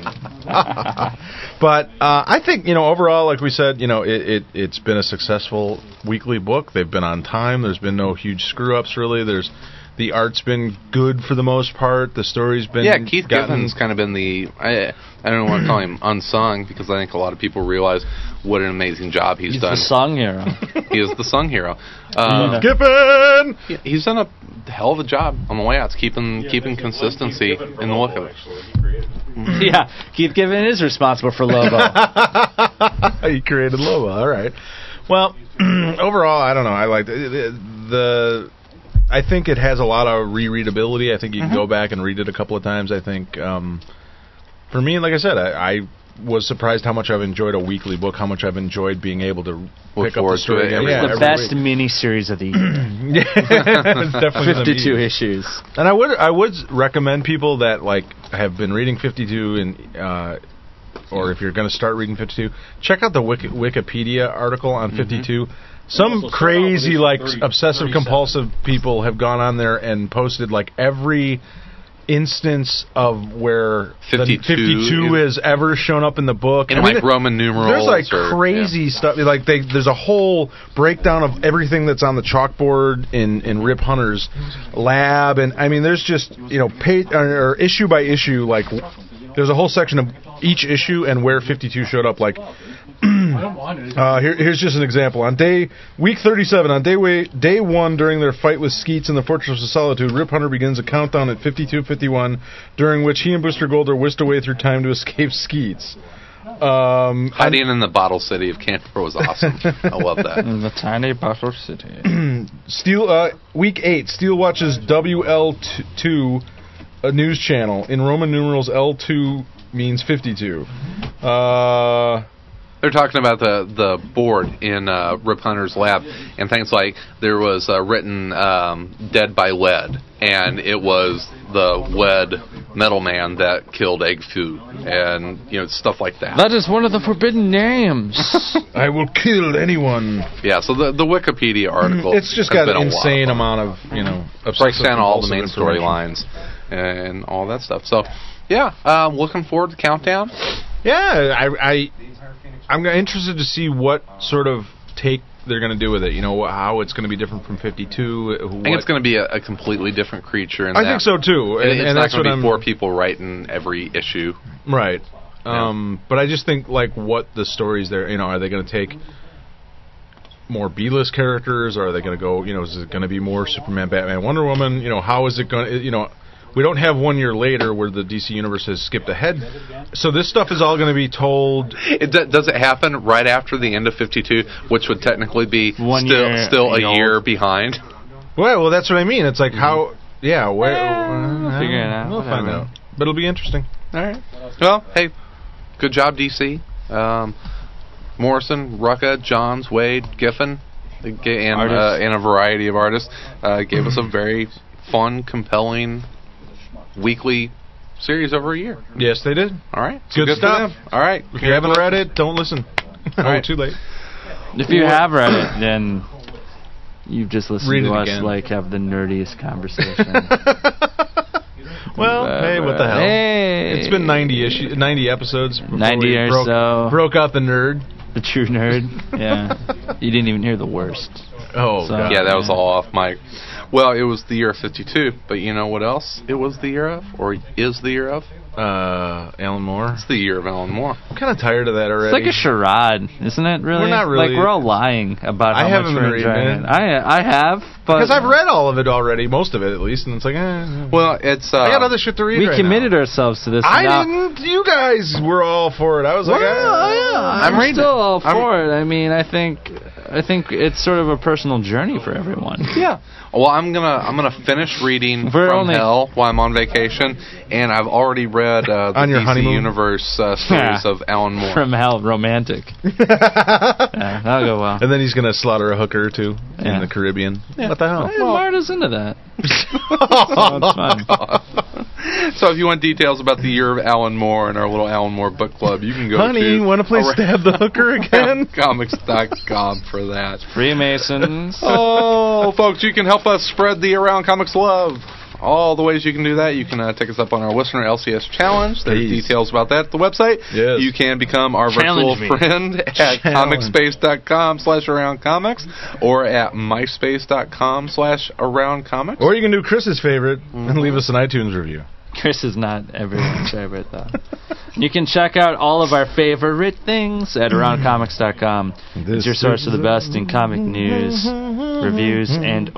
But uh, I think, you know, overall, like we said, you know, it, it it's been a successful weekly book. They've been on time. There's been no huge screw ups really. There's the art's been good for the most part. The story's been Yeah, Keith gotten, Giffen's kind of been the I I don't want to call him unsung because I think a lot of people realize what an amazing job he's, He's done. the song hero. He is the sung hero. Um, Giffen. he- he's done a hell of a job on the layouts, keeping keeping consistency in the look of it. Yeah, Keith Giffen is responsible for Lobo. He created Lobo. All right. Well, overall, I don't know. I like the, the, the. I think it has a lot of rereadability. I think you can go back and read it a couple of times. I think, um, for me, like I said, I, I was surprised how much I've enjoyed a weekly book. How much I've enjoyed being able to Look pick up the forward to story it again. every Yeah, week. the every best week. miniseries of the year. Yeah, it's definitely gonna be- fifty-two issues. And I would I would recommend people that like have been reading fifty-two and uh, or if you're going to start reading fifty-two, check out the Wiki- Wikipedia article on fifty-two. Some Also, start off with crazy issue like thirty obsessive thirty-seven. compulsive people have gone on there and posted like every instance of where the fifty-two fifty-two is ever shown up in the book. In I mean, like Roman numerals. there's like or, crazy stuff. Like they, there's a whole breakdown of everything that's on the chalkboard in, in Rip Hunter's lab, and I mean, there's just you know, page or, or issue by issue. Like there's a whole section of each issue and where fifty-two showed up. Like uh, here, here's just an example. On day week thirty-seven, on day way, day one, during their fight with Skeets in the Fortress of Solitude, Rip Hunter begins a countdown at fifty-two fifty-one, during which he and Booster Gold are whisked away through time to escape Skeets. Um, Hiding in the bottle city of Canterbury was awesome. I love that. In the tiny bottle city. Steel uh, week eight. Steel watches W L two, a news channel. In Roman numerals, L two means fifty-two. Uh, They're talking about the the board in uh, Rip Hunter's lab, and things like there was uh, written um, "Dead by Lead," and it was the lead metal man that killed Egg Fu, and you know stuff like that. That is one of the forbidden names. I will kill anyone. Yeah, so the the Wikipedia article. It's just has got been an a lot insane of fun. amount of you know Breaks obsessive down all the compulsive main information. storylines and all that stuff. So, yeah, um, looking forward to Countdown. Yeah, I, I I'm interested to see what sort of take they're going to do with it. You know, how it's going to be different from fifty-two. I think it's going to be a, a completely different creature. In I that. think so too, And and, it's and not that's going what to I'm be four people writing every issue. right. Yeah. Um, but I just think like what the stories there. You know, are they going to take more B-list characters, or are they going to go? You know, is it going to be more Superman, Batman, Wonder Woman? You know, how is it going? to... You know. We don't have one year later where the D C Universe has skipped ahead. So this stuff is all going to be told... It, do- does it happen right after the end of fifty-two, which would technically be One still year still a old. year behind? Well, well, that's what I mean. It's like how... Yeah, where... we'll uh, figure it out, We'll find whatever. out. But it'll be interesting. All right. Well, hey, good job, D C. Um, Morrison, Rucka, Johns, Wade, Giffen, and, uh, Artists. and a variety of artists uh, gave us a very fun, compelling weekly series over a year. Yes, they did. All right. So Good for stuff. them. All right. If you haven't read it, don't listen. Oh, right. too late. If you have read it, then you've just listened Read to it us again. like have the nerdiest conversation. Well, hey, what the hell? Hey. It's been ninety issue, ninety episodes. before ninety we or broke, so. Broke out the nerd. The true nerd. Yeah. You didn't even hear the worst. Oh, So- God. Yeah, that was Yeah. all off mic. Well, it was the year of fifty-two, but you know what else it was the year of, or is the year of? Uh, Alan Moore. It's the year of Alan Moore. I'm kind of tired of that already. It's like a charade, isn't it? Really? We're not really. Like we're all lying about how I much haven't we're been reading enjoying it. it. I I have, but Because I've read all of it already, most of it at least, and it's like, eh. Well, it's. Uh, I got other shit to read we right committed now. ourselves to this. I now. didn't. You guys were all for it. I was like, Well, ah. yeah, I'm, I'm reading still it. all I'm- for it. I mean, I think I think it's sort of a personal journey for everyone. Yeah. Well, I'm gonna I'm gonna finish reading We're From only- Hell while I'm on vacation, and I've already read uh, the On your D C honeymoon? Universe uh, series of Alan Moore. From hell, romantic. Yeah, that'll go well. And then he's gonna slaughter a hooker or two Yeah. in the Caribbean. What the hell? Hey, Marta's into that. So it's fine. So if you want details about the year of Alan Moore and our little Alan Moore book club, you can go Honey, to want to play Stab the Hooker again? comics dot com for that. Freemasons. Oh, folks, you can help us spread the Around Comics love. All the ways you can do that, you can uh, take us up on our listener L C S challenge. There's Please. details about that at the website. Yes. You can become our Challenge virtual me. friend at comicspace dot com slash around comics or at myspace dot com slash around comics. Or you can do Chris's favorite and leave us an iTunes review. Chris is not everyone's favorite, though. You can check out all of our favorite things at around comics dot com. It's your source of the best in comic news, reviews, and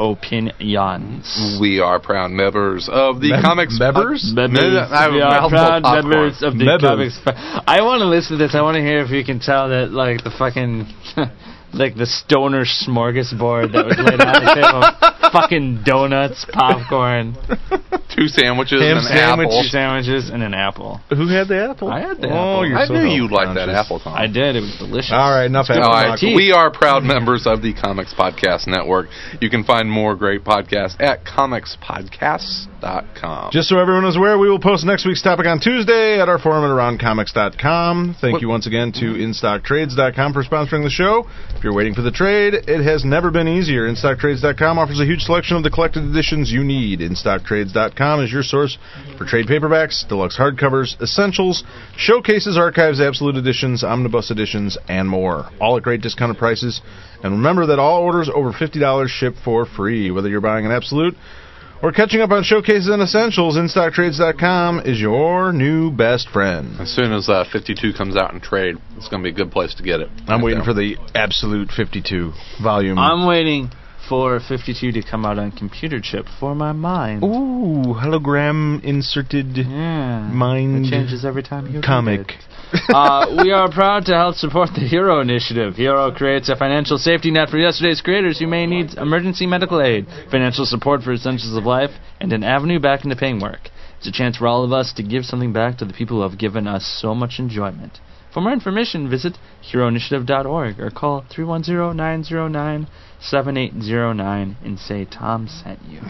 opinions. We are proud members of the Mem- comics... members? Members, I- we are mouthful proud popcorn. members of the Members. comics. Fa- I want to listen to this. I want to hear if you can tell that, like, the fucking... like the stoner smorgasbord that was laid out on the table. Fucking donuts, popcorn, Two sandwiches Ham and an sandwich. apple. two sandwiches, and an apple. Who had the apple? I had the oh, apple. You're I so knew you'd like that health-conscious. apple, Tom. I did. It was delicious. All right, enough All apple right, talk. teeth. we are proud members of the Comics Podcast Network. You can find more great podcasts at comics podcasts dot com. Just so everyone is aware, we will post next week's topic on Tuesday at our forum at around comics dot com. Thank What- you once again to in stock trades dot com for sponsoring the show. If you're waiting for the trade, it has never been easier. in stock trades dot com offers a huge selection of the collected editions you need. in stock trades dot com is your source for trade paperbacks, deluxe hardcovers, essentials, showcases, archives, absolute editions, omnibus editions, and more. All at great discounted prices. And remember that all orders over fifty dollars ship for free, whether you're buying an absolute or catching up on showcases and essentials. in stock trades dot com is your new best friend. As soon as uh, fifty-two comes out in trade, it's going to be a good place to get it. I'm waiting for the absolute fifty-two volume. I'm waiting for fifty-two to come out on computer chip for my mind. Ooh, hologram inserted Yeah. mind It changes every time you read comic. it. uh, we are proud to help support the HERO initiative. HERO creates a financial safety net for yesterday's creators who may need emergency medical aid, financial support for essentials of life, and an avenue back into paying work. It's a chance for all of us to give something back to the people who have given us so much enjoyment. For more information, visit hero initiative dot org or call three one zero, nine zero nine, seven eight zero nine and say Tom sent you.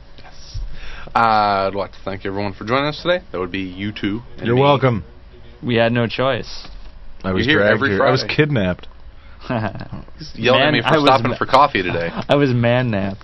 I'd like to thank everyone for joining us today. That would be you two. and You're me. welcome. We had no choice. I was You're here dragged every here. I was Friday. kidnapped. Yelling at Man, me for I was stopping ma- for coffee today. I was man-napped.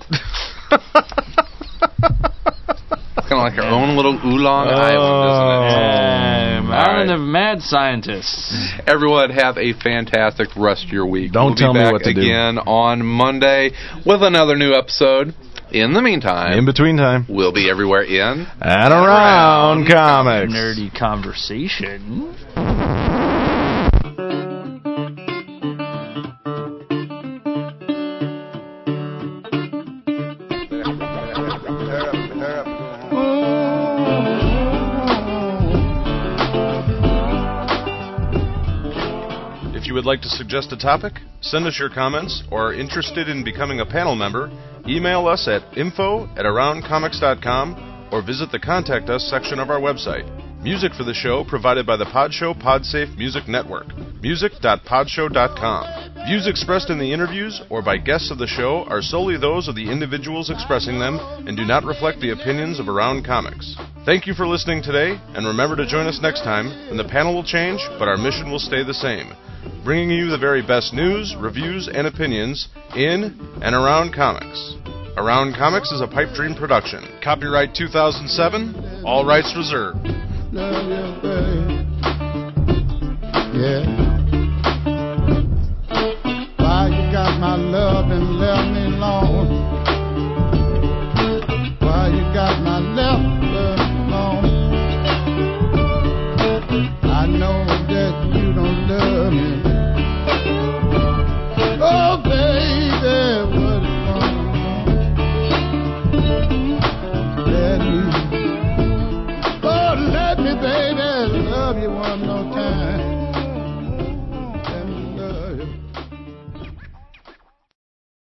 It's kind of like our own little oolong island, isn't Um, All Island right. of Mad Scientists. it? Everyone have a fantastic rest of your week. Don't we'll tell be me back what to do. again on Monday with another new episode. In the meantime, In between time. we'll be everywhere in And around comics. Nerdy conversation. If you would like to suggest a topic, send us your comments, or are interested in becoming a panel member, email us at info at around comics dot com or visit the Contact Us section of our website. Music for the show provided by the Podshow Podsafe Music Network. music dot podshow dot com. Views expressed in the interviews or by guests of the show are solely those of the individuals expressing them and do not reflect the opinions of Around Comics. Thank you for listening today, and remember to join us next time when the panel will change, but our mission will stay the same. Bringing you the very best news, reviews, and opinions in and around comics. Around Comics is a Pipe Dream production. Copyright two thousand seven, all rights reserved. Love you, babe. Yeah. Why you got my love and left me alone? Why you got my love alone? love you one more time.